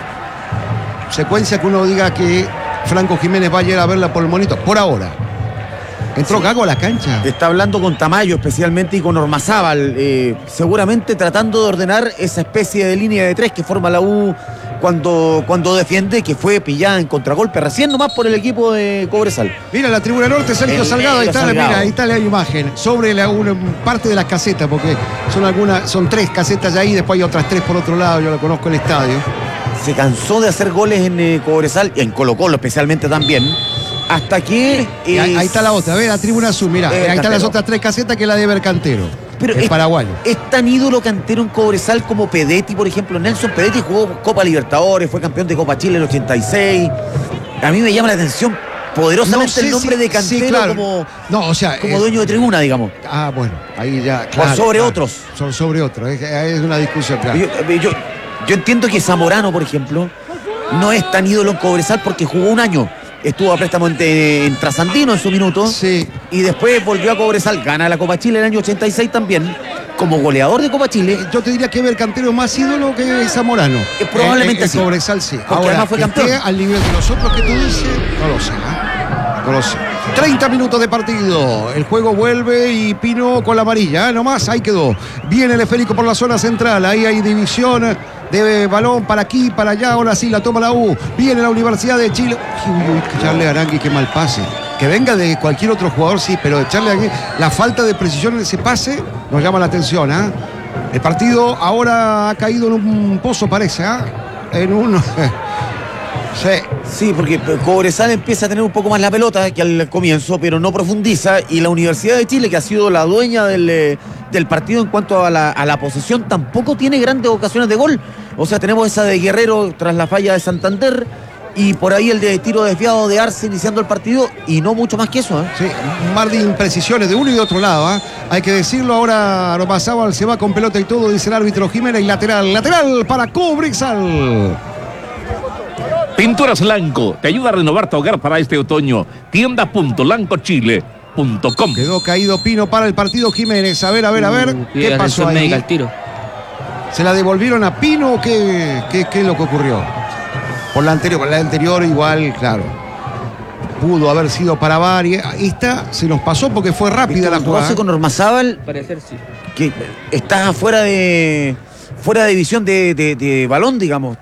secuencia que uno diga que Franco Jiménez va a ir a verla por el monito. Por ahora. Entró Gago a la cancha. Está hablando con Tamayo especialmente y con Ormazábal, eh, seguramente tratando de ordenar esa especie de línea de tres que forma la U cuando, cuando defiende, que fue pillada en contragolpe recién nomás por el equipo de Cobresal. Mira la tribuna norte, Sergio El Salgado, ahí negro está, Salgado. mira, ahí está la imagen, sobre la, una parte de las casetas, porque son algunas, son tres casetas ya ahí, después hay otras tres por otro lado, yo la conozco el estadio. Se cansó de hacer goles en eh, Cobresal y en Colo-Colo especialmente también. Hasta que... Y ahí, eh, ahí está la otra, ve la tribuna azul, mira, de ahí están las Bercantero. otras tres casetas que es la de Bercantero, Pero el es, paraguayo. es tan ídolo cantero en Cobresal como Pedetti, por ejemplo. Nelson Pedetti jugó Copa Libertadores, fue campeón de Copa Chile en el ochenta y seis. A mí me llama la atención poderosamente No sé el nombre si- de Cantero sí, claro. como, No, o sea, como eh, dueño de tribuna, digamos. ah, bueno, ahí ya, Por claro, sobre claro. otros. Son sobre otros, es, es una discusión, claro. Yo, yo- yo entiendo que Zamorano, por ejemplo, no es tan ídolo en Cobresal porque jugó un año. Estuvo a préstamo en, en Trasandino en su minuto. Sí. Y después volvió a Cobresal. Gana la Copa Chile en el año ochenta y seis también. Como goleador de Copa Chile. Yo te diría que Bercantero es más ídolo que Zamorano. Eh, probablemente Eh, eh, sí. Cobresal sí. Porque Ahora, además fue que campeón. esté al nivel de los otros que tú dices, no lo sé. ¿eh? No lo sé. treinta minutos de partido. El juego vuelve y Pino con la amarilla. ¿eh? Nomás, ahí quedó. Viene el esférico por la zona central. Ahí hay división de balón para aquí, para allá. Ahora sí la toma la U. Viene la Universidad de Chile. Uy, uy, uy, Charles Arangui, qué mal pase. Que venga de cualquier otro jugador, sí, pero echarle aquí la falta de precisión en ese pase nos llama la atención. ¿eh? El partido ahora ha caído en un pozo, parece. ¿eh? En un. Sí. Sí, porque Cobresal empieza a tener un poco más la pelota que al comienzo, pero no profundiza. Y la Universidad de Chile, que ha sido la dueña del, eh, del partido en cuanto a la, a la posesión, tampoco tiene grandes ocasiones de gol. O sea, tenemos esa de Guerrero tras la falla de Santander y por ahí el de tiro desviado de Arce iniciando el partido y no mucho más que eso. ¿eh? Sí, un mar de imprecisiones de uno y de otro lado. ¿eh? Hay que decirlo, ahora Armazábal se va con pelota y todo, dice el árbitro Jiménez, y lateral, lateral para Cobresal. Pinturas Lanco te ayuda a renovar tu hogar para este otoño. tienda punto lanco chile punto com. Quedó caído Pino para el partido Jiménez. A ver, a ver, a ver, Uh, ¿qué pide pasó atención ahí? médica al tiro. ¿Se la devolvieron a Pino o qué, qué, qué es lo que ocurrió? Por la anterior, por la anterior igual, claro. Pudo haber sido para varias. Esta se nos pasó porque fue rápida la Un jugada. roce con Ormazábal Parecer sí. que está fuera de fuera de división de, de- de balón, digamos.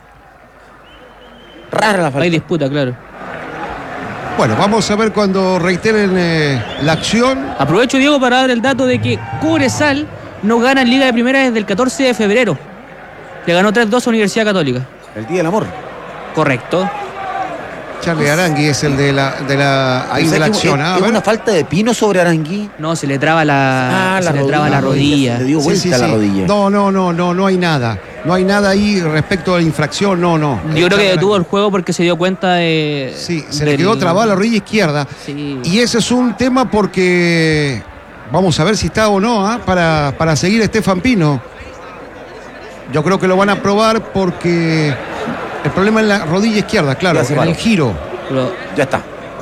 Rara la Hay falta. disputa, claro. Bueno, vamos a ver cuando reiteren eh, la acción. Aprovecho, Diego, para dar el dato de que Cobresal no gana en Liga de Primera desde el catorce de febrero. Le ganó tres dos a Universidad Católica. El día del amor. Correcto. Charlie Arangui es el de la, de la, ahí O sea de la que acción. es, ¿ah? A es ver. una falta de Pino sobre Arangui. No, se le traba la, Ah, se la le rodilla, traba la la rodilla, rodilla. se le dio Sí, vuelta sí, la sí. rodilla. No, no, no, no, no hay nada. No hay nada ahí respecto a la infracción, no, no. Yo creo que Charlie detuvo el Arangui. juego porque se dio cuenta de. Sí, se le del- quedó trabada la rodilla izquierda. Sí. Y ese es un tema porque vamos a ver si está o no ¿ah? para, para seguir a Estefan Pino. Yo creo que lo van a probar porque el problema es la rodilla izquierda, claro, Ya se en paró. el giro. Pero Ya está.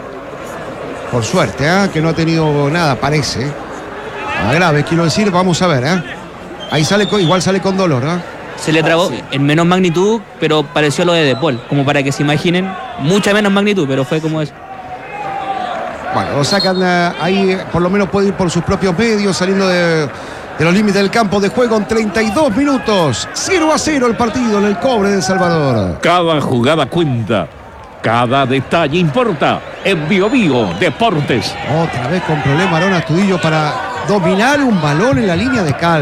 Por suerte, ¿ah? que no ha tenido nada, parece. Ah, grave, quiero decir, vamos a ver. ¿ah? Ahí sale, con- igual sale con dolor. ¿ah? se le trabó en menos magnitud, pero pareció lo de De Paul. Como para que se imaginen. Mucha menos magnitud, pero fue como eso. Bueno, lo sacan eh, ahí, por lo menos puede ir por sus propios medios, saliendo de, de los límites del campo de juego en treinta y dos minutos. cero a cero el partido en el Cobre de El Salvador. Cada jugada cuenta. Cada detalle importa. En Bio Bio Deportes. Otra vez con problema Arona Astudillo para dominar un balón en la línea de cal.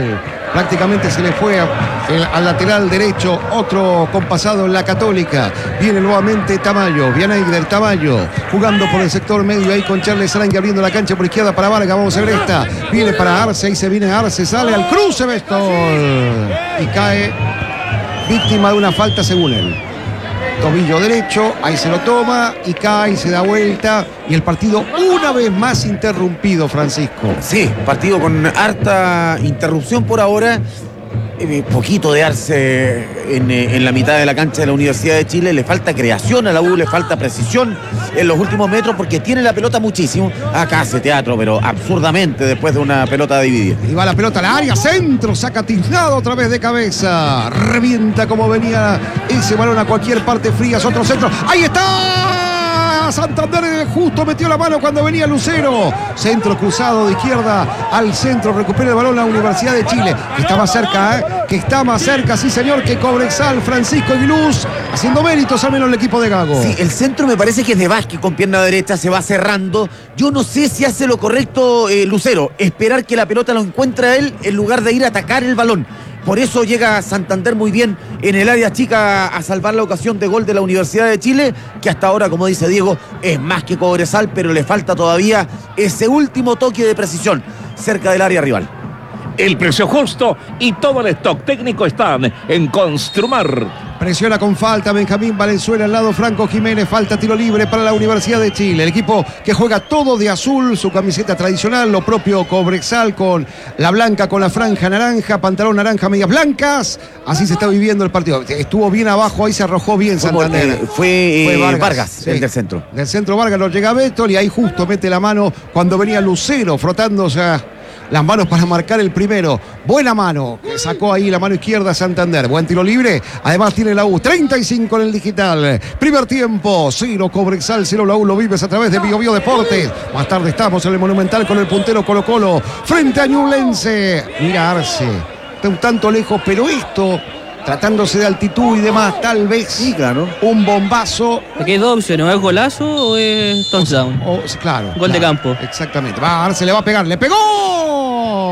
prácticamente se le fue a, el, al lateral derecho, otro compasado en la Católica. Viene nuevamente Tamayo, Bianeider, Tamayo, jugando por el sector medio ahí con Charles Arangui abriendo la cancha por izquierda para Vargas. Vamos a ver esta. Viene para Arce, ahí se viene Arce, sale al cruce, Bestol. Y cae víctima de una falta según él. Tobillo derecho, ahí se lo toma y cae, se da vuelta y el partido una vez más interrumpido, Francisco. Sí, partido con harta interrupción por ahora. Eh, poquito de Arce en, eh, en la mitad de la cancha de la Universidad de Chile. Le falta creación a la U, le falta precisión en los últimos metros porque tiene la pelota muchísimo. Acá hace teatro, pero absurdamente después de una pelota dividida. Y va la pelota al área, centro, saca tiznado otra vez de cabeza. Revienta como venía ese balón a cualquier parte fría, es otro centro. ¡Ahí está! Santander justo metió la mano cuando venía Lucero. Centro cruzado de izquierda al centro. Recupera el balón la Universidad de Chile. Que está más cerca, ¿eh? Que está más cerca, sí señor, que Cobresal. Francisco Aguiluz haciendo méritos al menos el equipo de Gago. Sí, el centro me parece que es de Vázquez con pierna derecha, se va cerrando. Yo no sé si hace lo correcto eh, Lucero. Esperar que la pelota lo encuentre a él en lugar de ir a atacar el balón. Por eso llega Santander muy bien en el área chica a salvar la ocasión de gol de la Universidad de Chile, que hasta ahora, como dice Diego, es más que Cobresal, pero le falta todavía ese último toque de precisión cerca del área rival. El precio justo y todo el stock técnico están en Construmar. Presiona con falta Benjamín Valenzuela al lado Franco Jiménez. Falta tiro libre para la Universidad de Chile. El equipo que juega todo de azul, su camiseta tradicional, lo propio Cobresal con la blanca, con la franja naranja, pantalón naranja, medias blancas. Así se está viviendo el partido. Estuvo bien abajo, ahí se arrojó bien Santander. Fue, fue, Fue eh, Vargas, Vargas, sí. el del centro. Del centro Vargas lo llega Beto y ahí justo mete la mano cuando venía Lucero frotándose a las manos para marcar el primero. Buena mano, que sacó ahí la mano izquierda Santander. Buen tiro libre. Además tiene la U. treinta y cinco en el digital. Primer tiempo. Cero Cobresal, cero la U. Lo vives a través de Bio Bio Deportes. Más tarde estamos en el Monumental con el puntero Colo Colo. Frente a Ñublense. Mira Arce. Está un tanto lejos, pero esto, tratándose de altitud y demás, tal vez Sí, claro. un bombazo. Aquí hay dos opciones, ¿o es golazo o es touchdown? O, claro. Gol claro, de campo. Exactamente. Va, Arce le va a pegar. ¡Le pegó!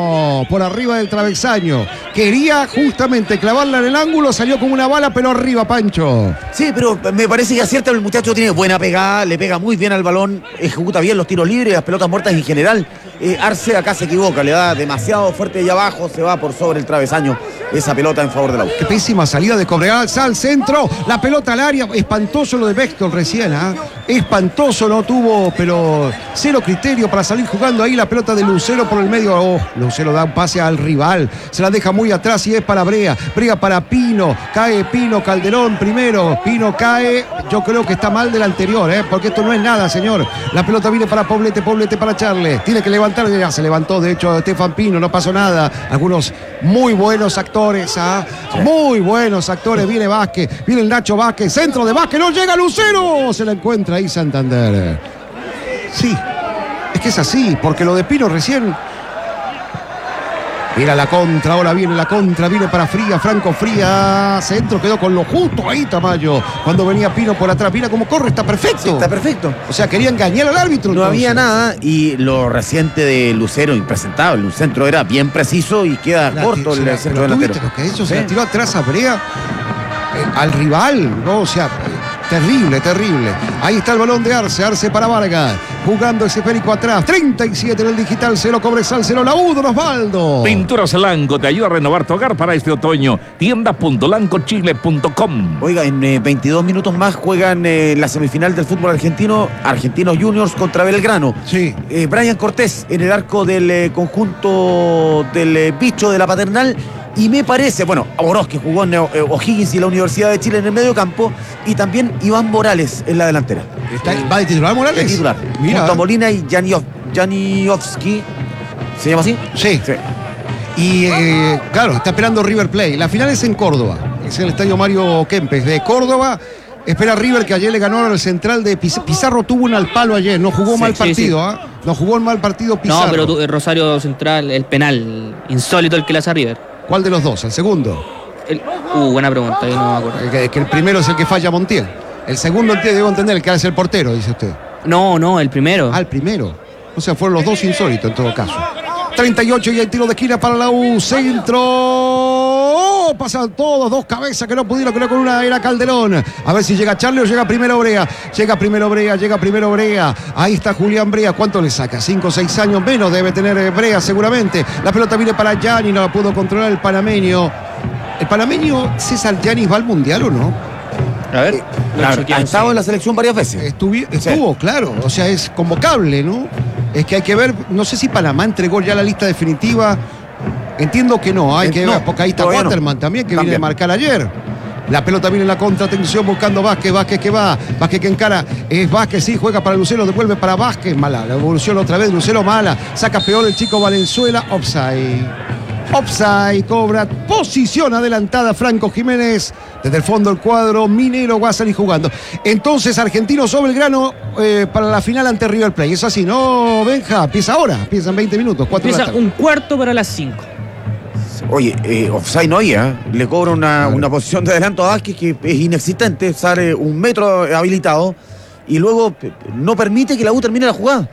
Por arriba del travesaño. Quería justamente clavarla en el ángulo. Salió con una bala, pero arriba, Pancho. Sí, pero me parece que acierta. El muchacho tiene buena pegada, le pega muy bien al balón, ejecuta bien los tiros libres, las pelotas muertas en general. Eh, Arce acá se equivoca, le da demasiado fuerte allá abajo, se va por sobre el travesaño esa pelota en favor de la U. Qué pésima salida de Cobresal al centro. La pelota al área. Espantoso lo de Bextor recién, ¿ah? ¿eh? Espantoso, no tuvo, pero cero criterio para salir jugando ahí. La pelota de Lucero por el medio. Oh, Lucero da un pase al rival. Se la deja muy atrás y es para Brea. Brea para Pino. Cae Pino, Calderón primero. Pino cae. Yo creo que está mal del anterior, ¿eh? Porque esto no es nada, señor. La pelota viene para Poblete, Poblete para Charles. Tiene que levantar. Ya se levantó, de hecho, Estefan Pino. No pasó nada. Algunos muy buenos actores. ¿Ah? Muy buenos actores. Viene Vázquez, viene el Nacho Vázquez, centro de Vázquez, no llega Lucero, se la encuentra ahí Santander. Sí, es que es así, porque lo de Pino recién. Mira la contra, ahora viene la contra, viene para Fría, Franco Fría, centro, quedó con lo justo ahí Tamayo, cuando venía Pino por atrás. Mira cómo corre, está perfecto. Sí, está perfecto. O sea, quería engañar al árbitro. No entonces. había nada y lo reciente de Lucero, impresentable. El centro era bien preciso y queda La corto tir- el se la- centro pero delantero. tuviste lo que hizo, se Sí. la tiró atrás a Brea, eh, al rival, ¿no? O sea, eh, terrible, terrible. Ahí está el balón de Arce, Arce para Vargas, jugando ese esférico atrás. treinta y siete en el digital, cero Cobresal, cero la U, Don Osvaldo. Pinturas Lanco te ayuda a renovar tu hogar para este otoño. tienda punto lanco chile punto com. Oiga, en eh, veintidós minutos más juegan eh, la semifinal del fútbol argentino, Argentinos Juniors contra Belgrano. Sí. Eh, Brian Cortés en el arco del eh, conjunto del eh, bicho de la Paternal. Y me parece, bueno, Oroz, que jugó en eh, O'Higgins y la Universidad de Chile en el medio campo, y también Iván Morales en la delantera. Está, ¿Va de titular Morales? De titular. Mira. Junto a Molina y Janiov- Janiowski. ¿Se llama así? Sí. Sí. Y eh, claro, está esperando River Plate. La final es en Córdoba. Es en el estadio Mario Kempes de Córdoba. Espera River, que ayer le ganó al central de Piz- Pizarro. Tuvo un al palo ayer. No jugó Sí, mal sí, partido, ¿ah? No jugó el mal partido Pizarro. No, pero tú, el Rosario Central, el penal, insólito el que le hace a River. ¿Cuál de los dos? ¿El segundo? El- uh, buena pregunta, ahí no me acuerdo. El que, que el primero es el que falla Montiel. El segundo, debo entender, el que hace el portero, dice usted. No, no, el primero. Ah, el primero. O sea, fueron los dos insólitos en todo caso. treinta y ocho y el tiro de esquina para la U. Centro. Oh, pasan todos, dos cabezas que no pudieron, creo con una era Calderón. A ver si llega Charlie o llega primero Brea. Llega primero Brea, llega primero Brea. Ahí está Julián Brea. ¿Cuánto le saca? cinco o seis años menos debe tener Brea seguramente. La pelota viene para Gianni, no la pudo controlar el panameño. ¿El panameño César Giannis va al Mundial o no? A ver, Eh, ha, ha estado en la selección varias veces. Estuvi- estuvo, Sí. claro. O sea, es convocable, ¿no? Es que hay que ver, no sé si Panamá entregó ya la lista definitiva. Entiendo que no, hay Eh, que no, ver, porque ahí está todavía no. Waterman también, que viene También. de marcar ayer. La pelota viene en la contratensión buscando Vázquez, Vázquez que va, Vázquez que encara, es Vázquez, sí, juega para Lucero, devuelve para Vázquez, mala, la evolución otra vez, Lucero mala, saca peor el chico Valenzuela, offside. Offside, cobra posición adelantada Franco Jiménez. Desde el fondo del cuadro, Minero va a salir jugando. Entonces, Argentino sobre el grano eh, para la final ante River Plate. Es así, ¿no, Benja? Empieza ahora, empieza en veinte minutos, cuatro de la empieza tarde. un cuarto para las cinco. Oye, eh, offside no había. ¿eh? Le cobra una, una posición de adelanto a Vázquez que es inexistente. Sale un metro habilitado y luego eh, no permite que la U termine la jugada.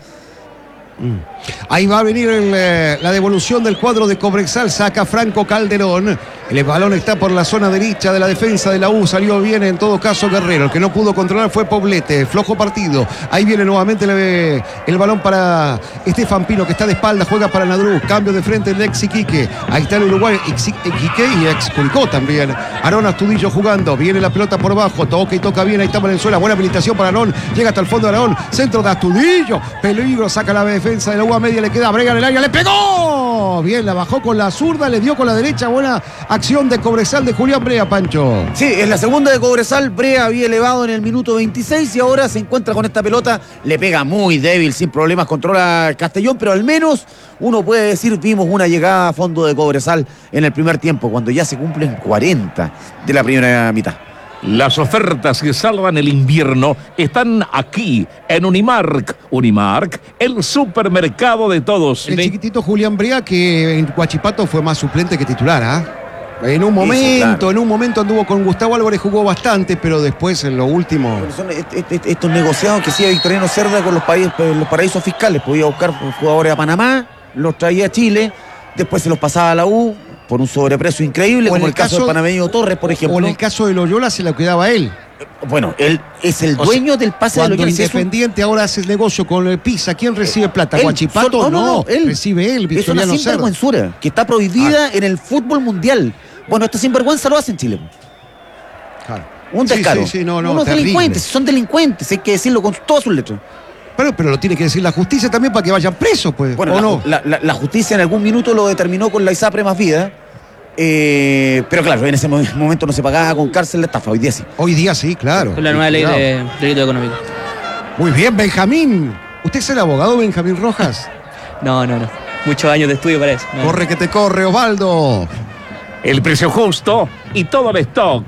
Ahí va a venir el, eh, la devolución del cuadro de Cobresal. Saca Franco Calderón. El balón está por la zona derecha de la defensa de la U. Salió bien en todo caso Guerrero. El que no pudo controlar fue Poblete. Flojo partido. Ahí viene nuevamente el, el balón para Estefan Pino, que está de espalda. Juega para Nadruz. Cambio de frente el ex Iquique. Ahí está el Uruguay. ex Iquique y ex Curicó también. Aarón Astudillo jugando. Viene la pelota por abajo. Toca y toca bien. Ahí está Valenzuela. Buena habilitación para Aarón. Llega hasta el fondo de Aarón. Centro de Astudillo. Peligro. Saca la defensa de la U a media. Le queda Brega en el área. ¡Le pegó! Bien, la bajó con la zurda. Le dio con la derecha. Buena acción de Cobresal de Julián Brea, Pancho. Sí, es la segunda de Cobresal. Brea había elevado en el minuto veintiséis y ahora se encuentra con esta pelota. Le pega muy débil, sin problemas, controla Castellón, pero al menos uno puede decir vimos una llegada a fondo de Cobresal en el primer tiempo, cuando ya se cumplen cuarenta de la primera mitad. Las ofertas que salvan el invierno están aquí en Unimark. Unimark, el supermercado de todos. El chiquitito Julián Brea, que en Huachipato fue más suplente que titular, ¿ah? En un momento, Sí, claro. en un momento anduvo con Gustavo Álvarez, jugó bastante, pero después en lo último. Pero son est- est- estos negociados que hacía Victoriano Cerda con los, países, los paraísos fiscales. Podía buscar jugadores a Panamá, los traía a Chile, después se los pasaba a la U por un sobreprecio increíble, O en como el el caso, caso- del panameño Torres, por ejemplo. O en el caso de Loyola se lo quedaba él. Bueno, él es el O dueño sea, del pase de Cuando Loyola. y si es un- Independiente ahora hace el negocio con el Pisa, ¿quién recibe plata? Él, ¿Huachipato? sol- No, recibe él, Es una Victoriano Cerda. sinvergüenzura que está prohibida en el fútbol mundial. Bueno, esta sinvergüenza lo hace en Chile. Claro. Un Sí, descaro. sí, sí, no, no, Unos terrible. delincuentes, son delincuentes, hay que decirlo con todas sus letras. Pero, pero lo tiene que decir la justicia también para que vayan presos, pues. Bueno, ¿o la, no? la- la- la justicia en algún minuto lo determinó con la ISAPRE más vida. eh, pero claro, en ese mo- momento no se pagaba con cárcel de estafa, hoy día sí. Hoy día sí, claro. Con la nueva ley Cuidado. de delito económico. Muy bien, Benjamín. ¿Usted es el abogado Benjamín Rojas? No, no, no. Muchos años de estudio para eso. No. Corre que te corre, Osvaldo. El precio justo y todo el stock.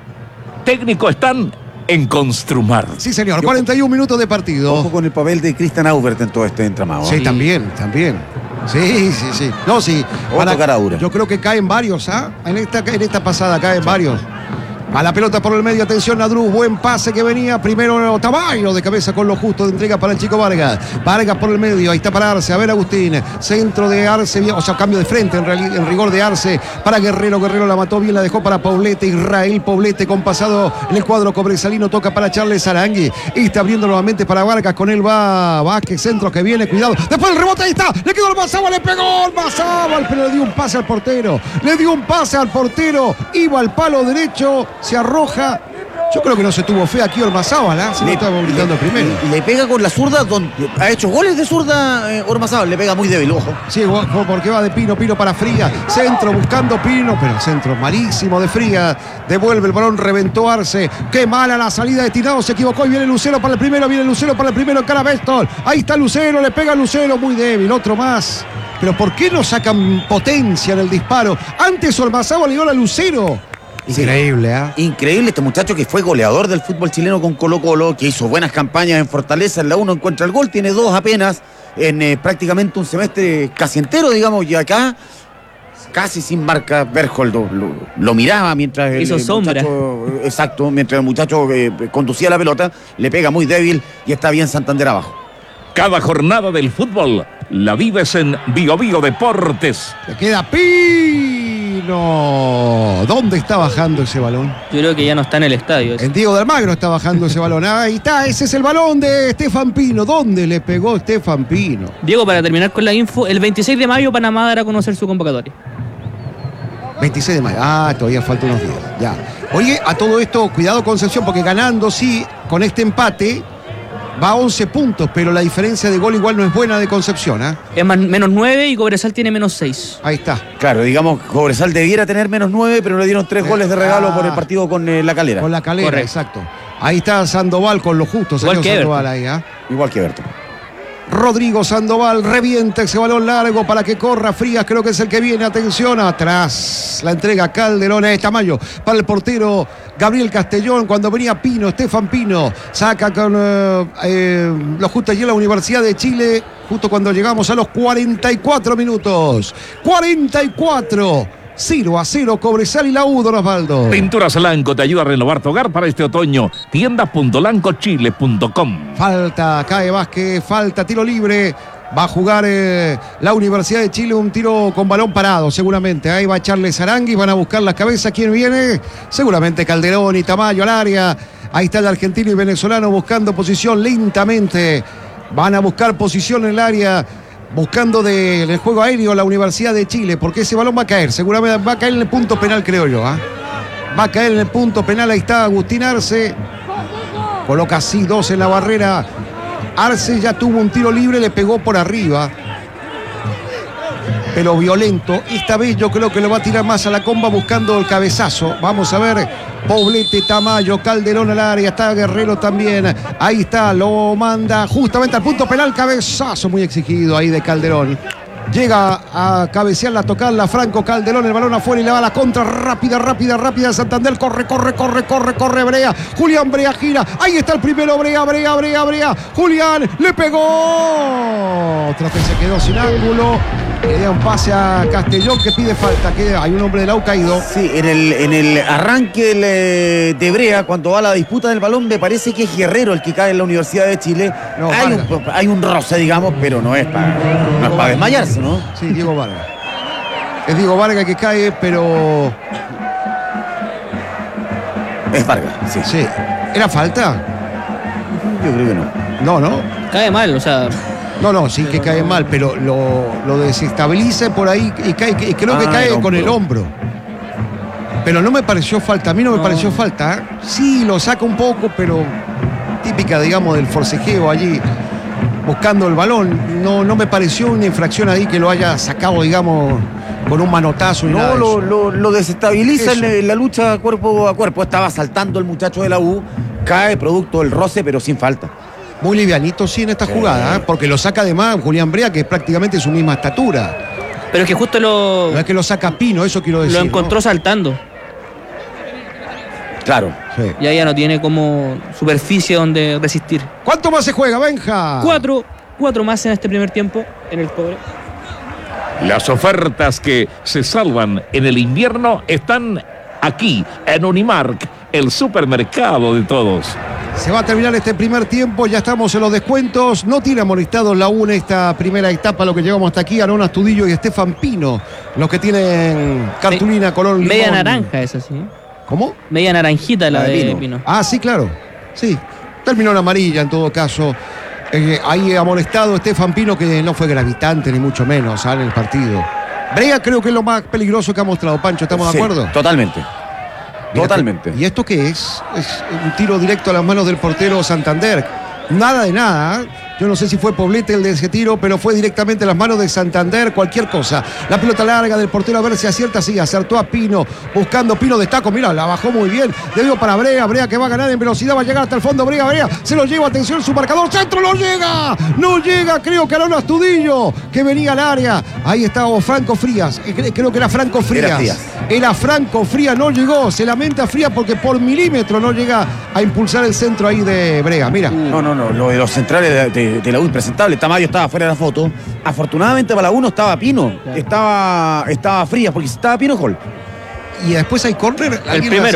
Técnico están en Construmar. Sí, señor. cuarenta y un minutos de partido. Ojo con el papel de Christian Aubert en todo este entramado. Sí, ¿eh? también, también. Sí, sí, sí. No, sí. Otro cara dura. Yo creo que caen varios, ¿ah? En esta, en esta pasada caen varios. A la pelota por el medio, atención Nadruz, buen pase que venía, primero Tamayo de cabeza con lo justo de entrega para el chico Vargas. Vargas por el medio, ahí está para Arce, a ver Agustín, centro de Arce, bien, o sea, cambio de frente en, reali- en rigor de Arce para Guerrero, Guerrero la mató bien, la dejó para Poblete, Israel Poblete con pasado en el cuadro cobresalino, toca para Charles Arangui, y está abriendo nuevamente para Vargas, con él va Vázquez, centro que viene, cuidado, después el rebote, ahí está, le quedó el Mazábal, le pegó el Mazábal, pero le dio un pase al portero, le dio un pase al portero, iba al palo derecho, se arroja. Yo creo que no se tuvo fe aquí Ormazábal, ¿eh? Se lo estaba gritando primero. Le, le pega con la zurda, donde ha hecho goles de zurda eh, Ormazábal, le pega muy débil, ojo. Sí, ojo, porque va de Pino, Pino para Fría, centro buscando Pino, pero centro malísimo de Fría, devuelve el balón, reventó Arce, qué mala la salida de Tirado, se equivocó y viene Lucero para el primero, viene Lucero para el primero, cara Bestol, ahí está Lucero, le pega Lucero, muy débil, otro más. Pero ¿por qué no sacan potencia en el disparo? Antes Ormazábal le dio a Lucero. Increíble, ¿ah? ¿eh? Increíble este muchacho que fue goleador del fútbol chileno con Colo Colo, que hizo buenas campañas en Fortaleza, en la uno encuentra el gol, tiene dos apenas en eh, prácticamente un semestre casi entero, digamos, y acá casi sin marca. Berhold lo, lo, lo miraba mientras el, Hizo el sombra. muchacho, exacto, mientras el muchacho eh, conducía la pelota, le pega muy débil y está bien Santander abajo. Cada jornada del fútbol la vives en Bio Bio Deportes. Le queda Pino. ¿Dónde está bajando ese balón? Yo creo que ya no está en el estadio. ese. En Diego de Almagro está bajando ese balón. Ahí está, ese es el balón de Estefan Pino. ¿Dónde le pegó Estefan Pino? Diego, para terminar con la info, el veintiséis de mayo Panamá dará a conocer su convocatoria. veintiséis de mayo. Ah, todavía falta unos días. Ya. Oye, a todo esto, cuidado Concepción, porque ganando sí, con este empate, va a once puntos, pero la diferencia de gol igual no es buena de Concepción, ¿ah? Es más, menos nueve y Cobresal tiene menos seis. Ahí está. Claro, digamos, Cobresal debiera tener menos nueve, pero le dieron tres goles de regalo por el partido con eh, La Calera. Con La Calera, Correcto. exacto. Ahí está Sandoval con lo justo, salió Igual que Sandoval Everton. ahí, ¿ah? Igual que Berto. Rodrigo Sandoval revienta ese balón largo para que corra Frías, creo que es el que viene, atención, atrás la entrega Calderón, es Tamayo para el portero Gabriel Castellón, cuando venía Pino, Estefan Pino, saca con eh, eh, lo justo allí en la Universidad de Chile, justo cuando llegamos a los cuarenta y cuatro minutos, cuarenta y cuatro, cero a cero, Cobresal y la U, don Osvaldo. Pinturas Lanco te ayuda a renovar tu hogar para este otoño. tienda punto lanco chile punto com. Falta, cae Vázquez, falta, tiro libre. Va a jugar eh, la Universidad de Chile un tiro con balón parado, seguramente. Ahí va a echarle Sarangui, van a buscar las cabezas. ¿Quién viene? Seguramente Calderón y Tamayo al área. Ahí está el argentino y venezolano buscando posición lentamente. Van a buscar posición en el área. Buscando de, del juego aéreo la Universidad de Chile, porque ese balón va a caer, seguramente va a caer en el punto penal, creo yo. ¿eh? Va a caer en el punto penal, ahí está Agustín Arce. Coloca así dos en la barrera. Arce ya tuvo un tiro libre, le pegó por arriba. Pero violento. Esta vez yo creo que lo va a tirar más a la comba buscando el cabezazo. Vamos a ver. Poblete, Tamayo, Calderón al área. Está Guerrero también. Ahí está. Lo manda justamente al punto penal. Cabezazo muy exigido ahí de Calderón. Llega a cabecearla, a tocarla Franco Calderón, el balón afuera y le va a la contra, rápida, rápida, rápida, Santander, corre, corre, corre, corre, corre, Brea, Julián Brea gira, ahí está el primero, Brea, Brea, Brea, Brea, Julián, le pegó, otra vez se quedó sin ángulo, le da un pase a Castellón que pide falta, que hay un hombre de la U caído. Sí, en el, en el arranque del, eh, de Brea, cuando va a la disputa del balón, me parece que es Guerrero el que cae en la Universidad de Chile. No, hay, un, hay un roce, digamos, pero no es para no pa desmayarse, ¿no? Sí, Diego Vargas. Es Diego Vargas que cae, pero... Es Vargas, sí. Sí. ¿Era falta? Yo creo que no. No, no. Cae mal, o sea... No, no, sí que cae mal, pero lo, lo desestabiliza por ahí y cae, y creo Ah, que cae el con el hombro. Pero no me pareció falta, a mí no me No. pareció falta. ¿eh? Sí, lo saca un poco, pero típica, digamos, del forcejeo allí, buscando el balón. No, no me pareció una infracción ahí que lo haya sacado, digamos, con un manotazo y nada No, de lo, eso. lo, lo desestabiliza Eso. en, en la lucha cuerpo a cuerpo. Estaba saltando el muchacho de la U, cae producto del roce, pero sin falta. Muy livianito, sí, en esta Sí. jugada, ¿eh? Porque lo saca además Julián Brea, que es prácticamente su misma estatura. Pero es que justo lo, No es que lo saca Pino, eso quiero decir. lo encontró ¿no? saltando. Claro. Sí. Ya ya no tiene como superficie donde resistir. ¿Cuánto más se juega, Benja? Cuatro, cuatro más en este primer tiempo en el cobre. Las ofertas que se salvan en el invierno están aquí, en Unimark, el supermercado de todos. Se va a terminar este primer tiempo, ya estamos en los descuentos. No tiene amonestados la U en esta primera etapa, lo que llegamos hasta aquí. Aaron Astudillo y Estefan Pino, los que tienen cartulina color limón. Media naranja esa, sí. ¿Cómo? Media naranjita la, La de de Pino. Pino. Ah, sí, claro. Sí, terminó en amarilla en todo caso. Eh, ahí amonestado Estefan Pino, que no fue gravitante ni mucho menos ¿ah? en el partido. Brea creo que es lo más peligroso que ha mostrado, Pancho, ¿estamos Sí, de acuerdo? Totalmente. Mira, Totalmente. ¿y esto qué es? Es un tiro directo a las manos del portero Santander. Nada de nada. ¿eh? Yo no sé si fue Poblete el de ese tiro, pero fue directamente a las manos de Santander, cualquier cosa. La pelota larga del portero, a ver si acierta, sí, acertó a Pino, buscando Pino, destaco, mira, la bajó muy bien. Debió para Brea, Brea que va a ganar en velocidad, va a llegar hasta el fondo, Brea, Brea, se lo lleva, atención, su marcador, centro, no llega, no llega, creo que Aaron Astudillo, que venía al área. Ahí estaba Franco Frías, creo que era Franco Frías. Era Frías. Era Franco Frías, no llegó, se lamenta Frías porque por milímetro no llega a impulsar el centro ahí de Brea, mira. No, no, no. Lo de los centrales de, de, de la U impresentable. Tamayo estaba fuera de la foto. Afortunadamente para la U no estaba Pino. Estaba, estaba Frías, porque si estaba Pino, gol. Y después hay córner. El ¿alguien primero. hace?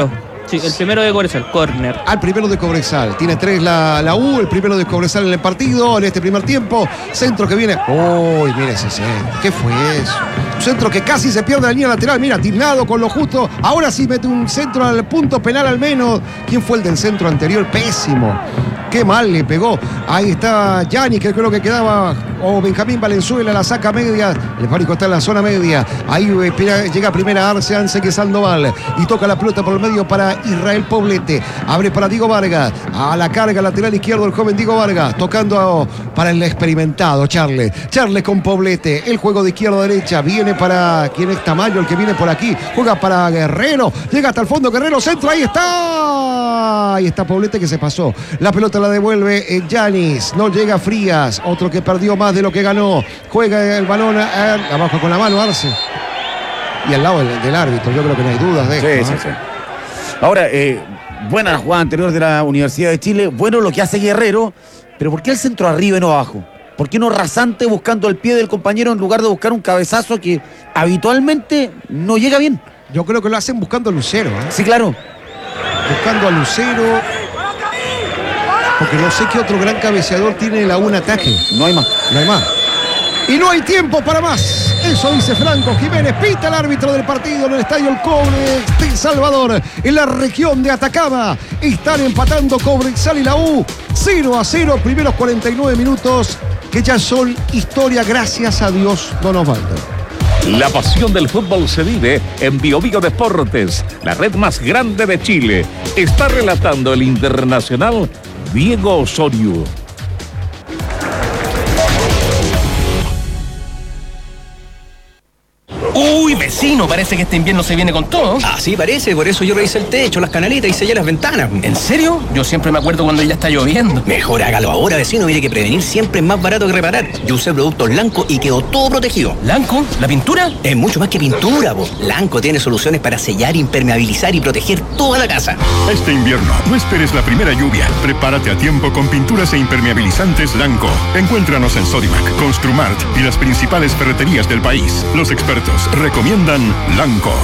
Sí, el primero de Cobresal, córner. Al primero de Cobresal. Tiene tres la, la U, el primero de Cobresal en el partido, en este primer tiempo. Centro que viene. Uy, mira ese centro. ¿Qué fue eso? Un centro que casi se pierde la línea lateral. Mira, tiznado con lo justo. Ahora sí mete un centro al punto penal al menos. ¿Quién fue el del centro anterior? Pésimo. Qué mal le pegó. Ahí está Gianni, que creo que quedaba. O Benjamín Valenzuela, la saca media. El Fárico está en la zona media. Ahí eh, llega primera Arce Anse Sandoval. Y toca la pelota por el medio para Israel Poblete. Abre para Diego Vargas. A la carga lateral izquierdo el joven Diego Vargas. Tocando a, para el experimentado Charles. Charles con Poblete. El juego de izquierda a derecha. Viene para. ¿Quién es Tamayo? El que viene por aquí. Juega para Guerrero. Llega hasta el fondo Guerrero. Centro. Ahí está. Ahí está Poblete que se pasó. La pelota la devuelve eh, Yanis. No llega Frías. Otro que perdió más de lo que ganó. Juega el balón a, a, abajo con la mano Arce. Y al lado del, del árbitro. Yo creo que no hay dudas de esto. Sí, ¿no? sí, sí. Ahora, eh, buena la jugada anterior de la Universidad de Chile. Bueno lo que hace Guerrero. Pero ¿por qué el centro arriba y no abajo? ¿Por qué no rasante buscando el pie del compañero en lugar de buscar un cabezazo que habitualmente no llega bien? Yo creo que lo hacen buscando a Lucero. ¿eh? Sí, claro. Buscando a Lucero. Porque no sé qué otro gran cabeceador tiene la U en ataque. No hay más. No hay más. Y no hay tiempo para más. Eso dice Franco Jiménez. Pita el árbitro del partido en el Estadio El Cobre de El Salvador. En la región de Atacama. Están empatando Cobresal y la U. cero a cero. Primeros cuarenta y nueve minutos. Que ya son historia. Gracias a Dios, don Osvaldo. La pasión del fútbol se vive en Bio Bio Deportes, la red más grande de Chile. Está relatando el internacional Diego Osorio. Uy, vecino, parece que este invierno se viene con todo. Así parece, por eso yo revisé el techo, las canaletas y sellé las ventanas. ¿En serio? Yo siempre me acuerdo cuando ya está lloviendo. Mejor hágalo ahora, vecino. Mire que prevenir siempre es más barato que reparar. Yo usé productos Lanco y quedó todo protegido. ¿Lanco? ¿La pintura? Es mucho más que pintura, po. Lanco tiene soluciones para sellar, impermeabilizar y proteger toda la casa. Este invierno, no esperes la primera lluvia. Prepárate a tiempo con pinturas e impermeabilizantes Lanco. Encuéntranos en Sodimac, Construmart y las principales ferreterías del país. Los expertos recomiendan Lanco.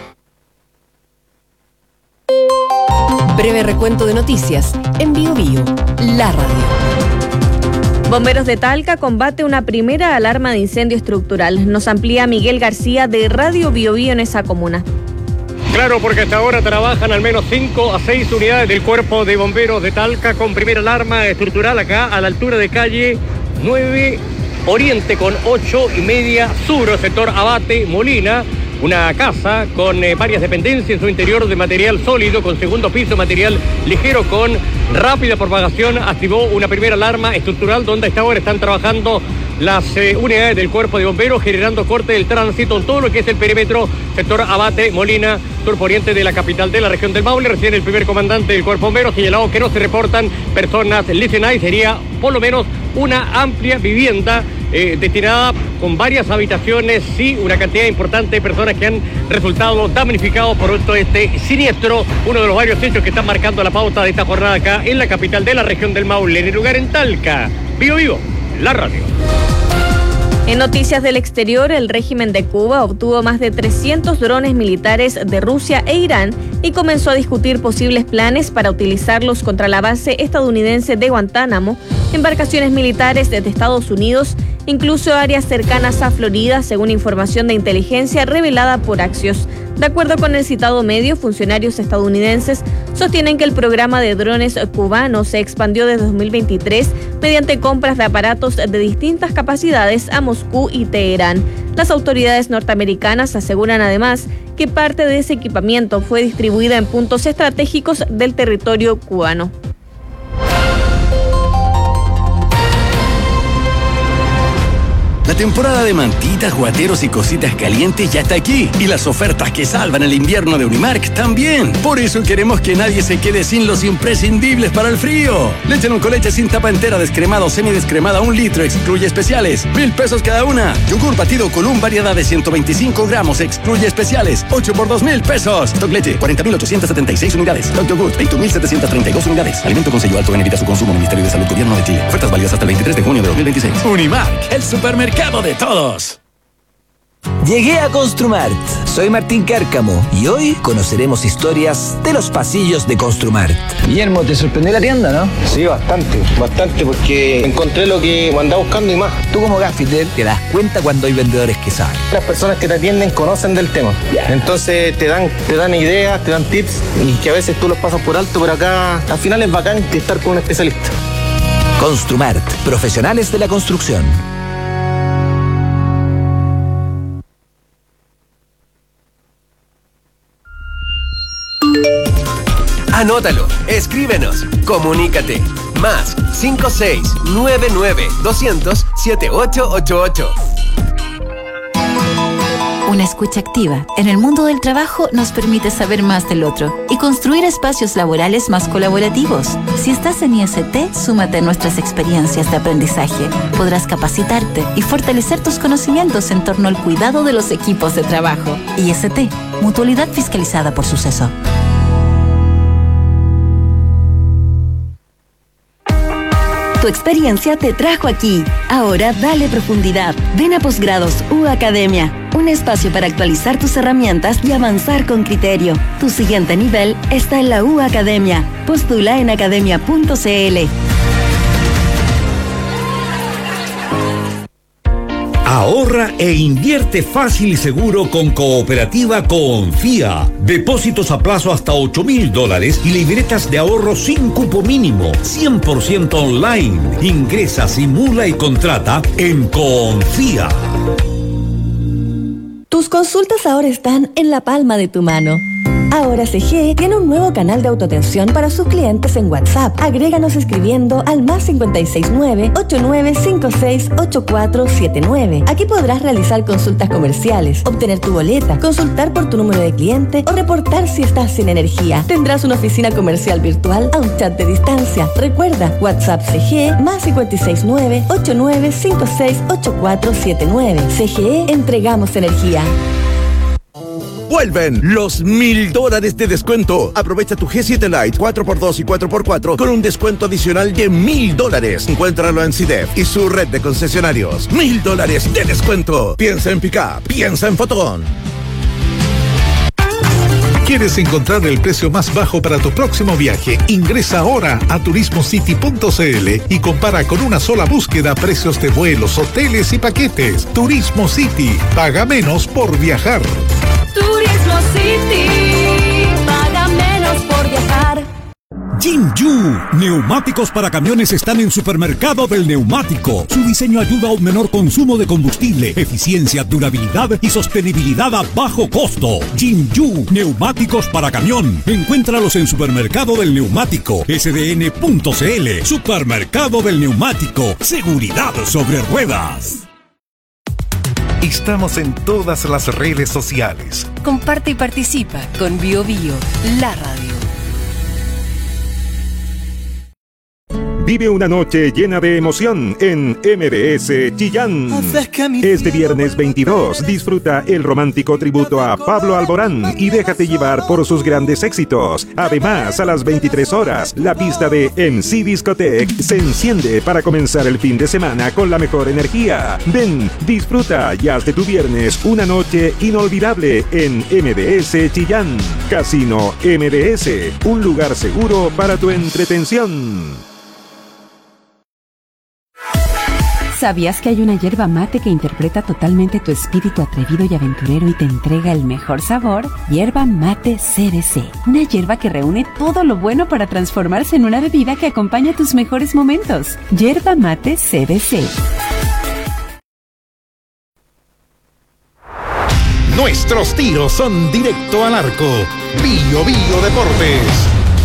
Breve recuento de noticias en Bio Bio, la radio. Bomberos de Talca combate una primera alarma de incendio estructural. Nos amplía Miguel García de Radio Bio Bio en esa comuna. Claro, porque hasta ahora trabajan al menos cinco a seis unidades del Cuerpo de Bomberos de Talca con primera alarma estructural acá a la altura de calle nueve Oriente con ocho y media sur, sector Abate Molina. Una casa con eh, varias dependencias en su interior de material sólido, con segundo piso, material ligero, con rápida propagación. Activó una primera alarma estructural donde a esta hora están trabajando las eh, unidades del Cuerpo de Bomberos, generando corte del tránsito en todo lo que es el perímetro, sector Abate, Molina, sur poniente de la capital de la región del Maule. Recién el primer comandante del Cuerpo de Bomberos señaló que no se reportan personas lesionadas. Sería por lo menos una amplia vivienda eh, destinada con varias habitaciones, sí, una cantidad importante de personas que han resultado damnificados por todo este siniestro, uno de los varios hechos que están marcando la pauta de esta jornada acá en la capital de la región del Maule, en el lugar en Talca. Bio Bio, la radio. En noticias del exterior, el régimen de Cuba obtuvo más de trescientos drones militares de Rusia e Irán y comenzó a discutir posibles planes para utilizarlos contra la base estadounidense de Guantánamo, embarcaciones militares de Estados Unidos, incluso áreas cercanas a Florida, según información de inteligencia revelada por Axios. De acuerdo con el citado medio, funcionarios estadounidenses sostienen que el programa de drones cubanos se expandió desde dos mil veintitrés mediante compras de aparatos de distintas capacidades a Moscú y Teherán. Las autoridades norteamericanas aseguran además que parte de ese equipamiento fue distribuida en puntos estratégicos del territorio cubano. La temporada de mantitas, guateros y cositas calientes ya está aquí. Y las ofertas que salvan el invierno de Unimark también. Por eso queremos que nadie se quede sin los imprescindibles para el frío. Leche en un coleche sin tapa entera, descremada o semidescremada, un litro, excluye especiales. Mil pesos cada una. Yogur batido con un variedad de ciento veinticinco gramos, excluye especiales. ocho por dos mil pesos. Stock leche, cuarenta mil ochocientos setenta y seis unidades. Stock yogur, veintiún mil setecientos treinta y dos unidades. Alimento con sello alto en evita su consumo. Ministerio de Salud, Gobierno de Chile. Ofertas válidas hasta el veintitrés de junio de dos mil veintiséis. Unimark, el supermercado de todos. Llegué a Construmart. Soy Martín Cárcamo y hoy conoceremos historias de los pasillos de Construmart. Guillermo, ¿te sorprendió la tienda, no? Sí, bastante, bastante, porque encontré lo que andaba buscando y más. Tú como gaffiter te das cuenta cuando hay vendedores que saben. Las personas que te atienden conocen del tema. Entonces te dan, te dan ideas, te dan tips y que a veces tú los pasas por alto, pero acá al final es bacán estar con un especialista. Construmart, profesionales de la construcción. Anótalo, escríbenos, comunícate. Más cinco seis nueve nueve dos cero cero siete ocho ocho ocho. Una escucha activa en el mundo del trabajo nos permite saber más del otro y construir espacios laborales más colaborativos. Si estás en I S T, súmate a nuestras experiencias de aprendizaje. Podrás capacitarte y fortalecer tus conocimientos en torno al cuidado de los equipos de trabajo. I S T, mutualidad fiscalizada por Suceso. Tu experiencia te trajo aquí. Ahora dale profundidad. Ven a Posgrados U Academia, un espacio para actualizar tus herramientas y avanzar con criterio. Tu siguiente nivel está en la U Academia. Postula en academia punto c l. Ahorra e invierte fácil y seguro con Cooperativa Confía. Depósitos a plazo hasta ocho mil dólares y libretas de ahorro sin cupo mínimo. cien por ciento online. Ingresa, simula y contrata en Confía. Tus consultas ahora están en la palma de tu mano. Ahora C G E tiene un nuevo canal de autoatención para sus clientes en WhatsApp. Agréganos escribiendo al más cinco seis nueve, ocho nueve cinco seis, ocho cuatro siete nueve. Aquí podrás realizar consultas comerciales, obtener tu boleta, consultar por tu número de cliente o reportar si estás sin energía. Tendrás una oficina comercial virtual a un chat de distancia. Recuerda, WhatsApp C G E más cinco seis nueve, ocho nueve cinco seis, ocho cuatro siete nueve. C G E, entregamos energía. Vuelven los mil dólares de descuento. Aprovecha tu G siete Lite cuatro por dos y cuatro por cuatro con un descuento adicional de mil dólares. Encuéntralo en CIDEF y su red de concesionarios. Mil dólares de descuento. Piensa en Pickup, piensa en Fotón. ¿Quieres encontrar el precio más bajo para tu próximo viaje? Ingresa ahora a turismo city punto c l y compara con una sola búsqueda precios de vuelos, hoteles y paquetes. Turismo City. Paga menos por viajar. Turismo City. Paga menos por viajar. Jinju, neumáticos para camiones están en Supermercado del Neumático. Su diseño ayuda a un menor consumo de combustible, eficiencia, durabilidad y sostenibilidad a bajo costo. Jinju, neumáticos para camión. Encuéntralos en Supermercado del Neumático, s d n punto c l. Supermercado del Neumático, seguridad sobre ruedas. Estamos en todas las redes sociales. Comparte y participa con Bio Bio, la radio. Vive una noche llena de emoción en M B S Chillán. Este viernes veintidós disfruta el romántico tributo a Pablo Alborán y déjate llevar por sus grandes éxitos. Además, a las veintitrés horas, la pista de M C Discotech se enciende para comenzar el fin de semana con la mejor energía. Ven, disfruta y haz de tu viernes una noche inolvidable en M B S Chillán. Casino M B S, un lugar seguro para tu entretención. ¿Sabías que hay una yerba mate que interpreta totalmente tu espíritu atrevido y aventurero y te entrega el mejor sabor? Yerba Mate C B C. Una yerba que reúne todo lo bueno para transformarse en una bebida que acompaña tus mejores momentos. Yerba Mate C B C. Nuestros tiros son directo al arco. Bio Bio Deportes.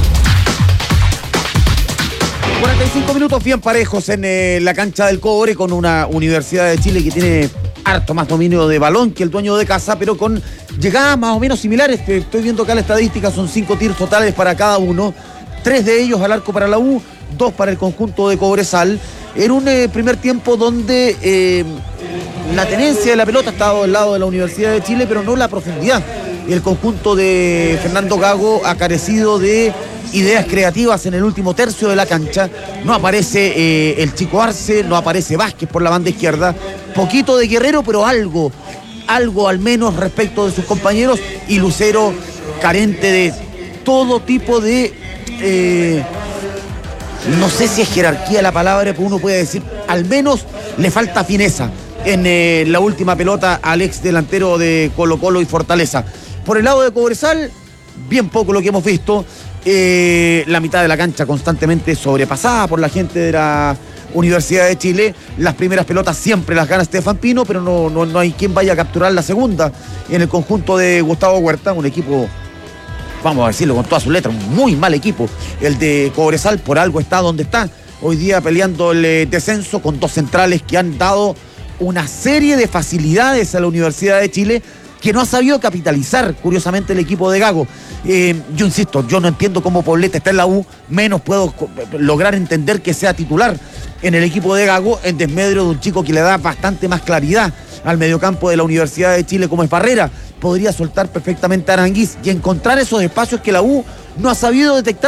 cuarenta y cinco minutos bien parejos en eh, la cancha del Cobre, con una Universidad de Chile que tiene harto más dominio de balón que el dueño de casa, pero con llegadas más o menos similares. Estoy viendo acá la estadística, son cinco tiros totales para cada uno, tres de ellos al arco para la U, dos para el conjunto de Cobresal, en un eh, primer tiempo donde eh, la tenencia de la pelota ha estado del lado de la Universidad de Chile, pero no la profundidad. Y el conjunto de Fernando Gago ha carecido de ideas creativas en el último tercio de la cancha. No aparece eh, el Chico Arce, no aparece Vázquez por la banda izquierda. Poquito de Guerrero, pero algo. algo al menos respecto de sus compañeros, y Lucero carente de todo tipo de, eh, no sé si es jerarquía la palabra, pero uno puede decir, al menos le falta fineza en eh, la última pelota al ex delantero de Colo Colo y Fortaleza. Por el lado de Cobresal, bien poco lo que hemos visto, eh, la mitad de la cancha constantemente sobrepasada por la gente de la Universidad de Chile. Las primeras pelotas siempre las gana Estefan Pino, pero no, no, no hay quien vaya a capturar la segunda en el conjunto de Gustavo Huerta, un equipo, vamos a decirlo con todas sus letras, un muy mal equipo. El de Cobresal por algo está donde está, hoy día peleando el eh, descenso con dos centrales que han dado una serie de facilidades a la Universidad de Chile que no ha sabido capitalizar, curiosamente, el equipo de Gago. Eh, yo insisto, yo no entiendo cómo Poblete está en la U, menos puedo lograr entender que sea titular en el equipo de Gago, en desmedro de un chico que le da bastante más claridad al mediocampo de la Universidad de Chile como es Barrera. Podría soltar perfectamente a Aranguiz y encontrar esos espacios que la U no ha sabido detectar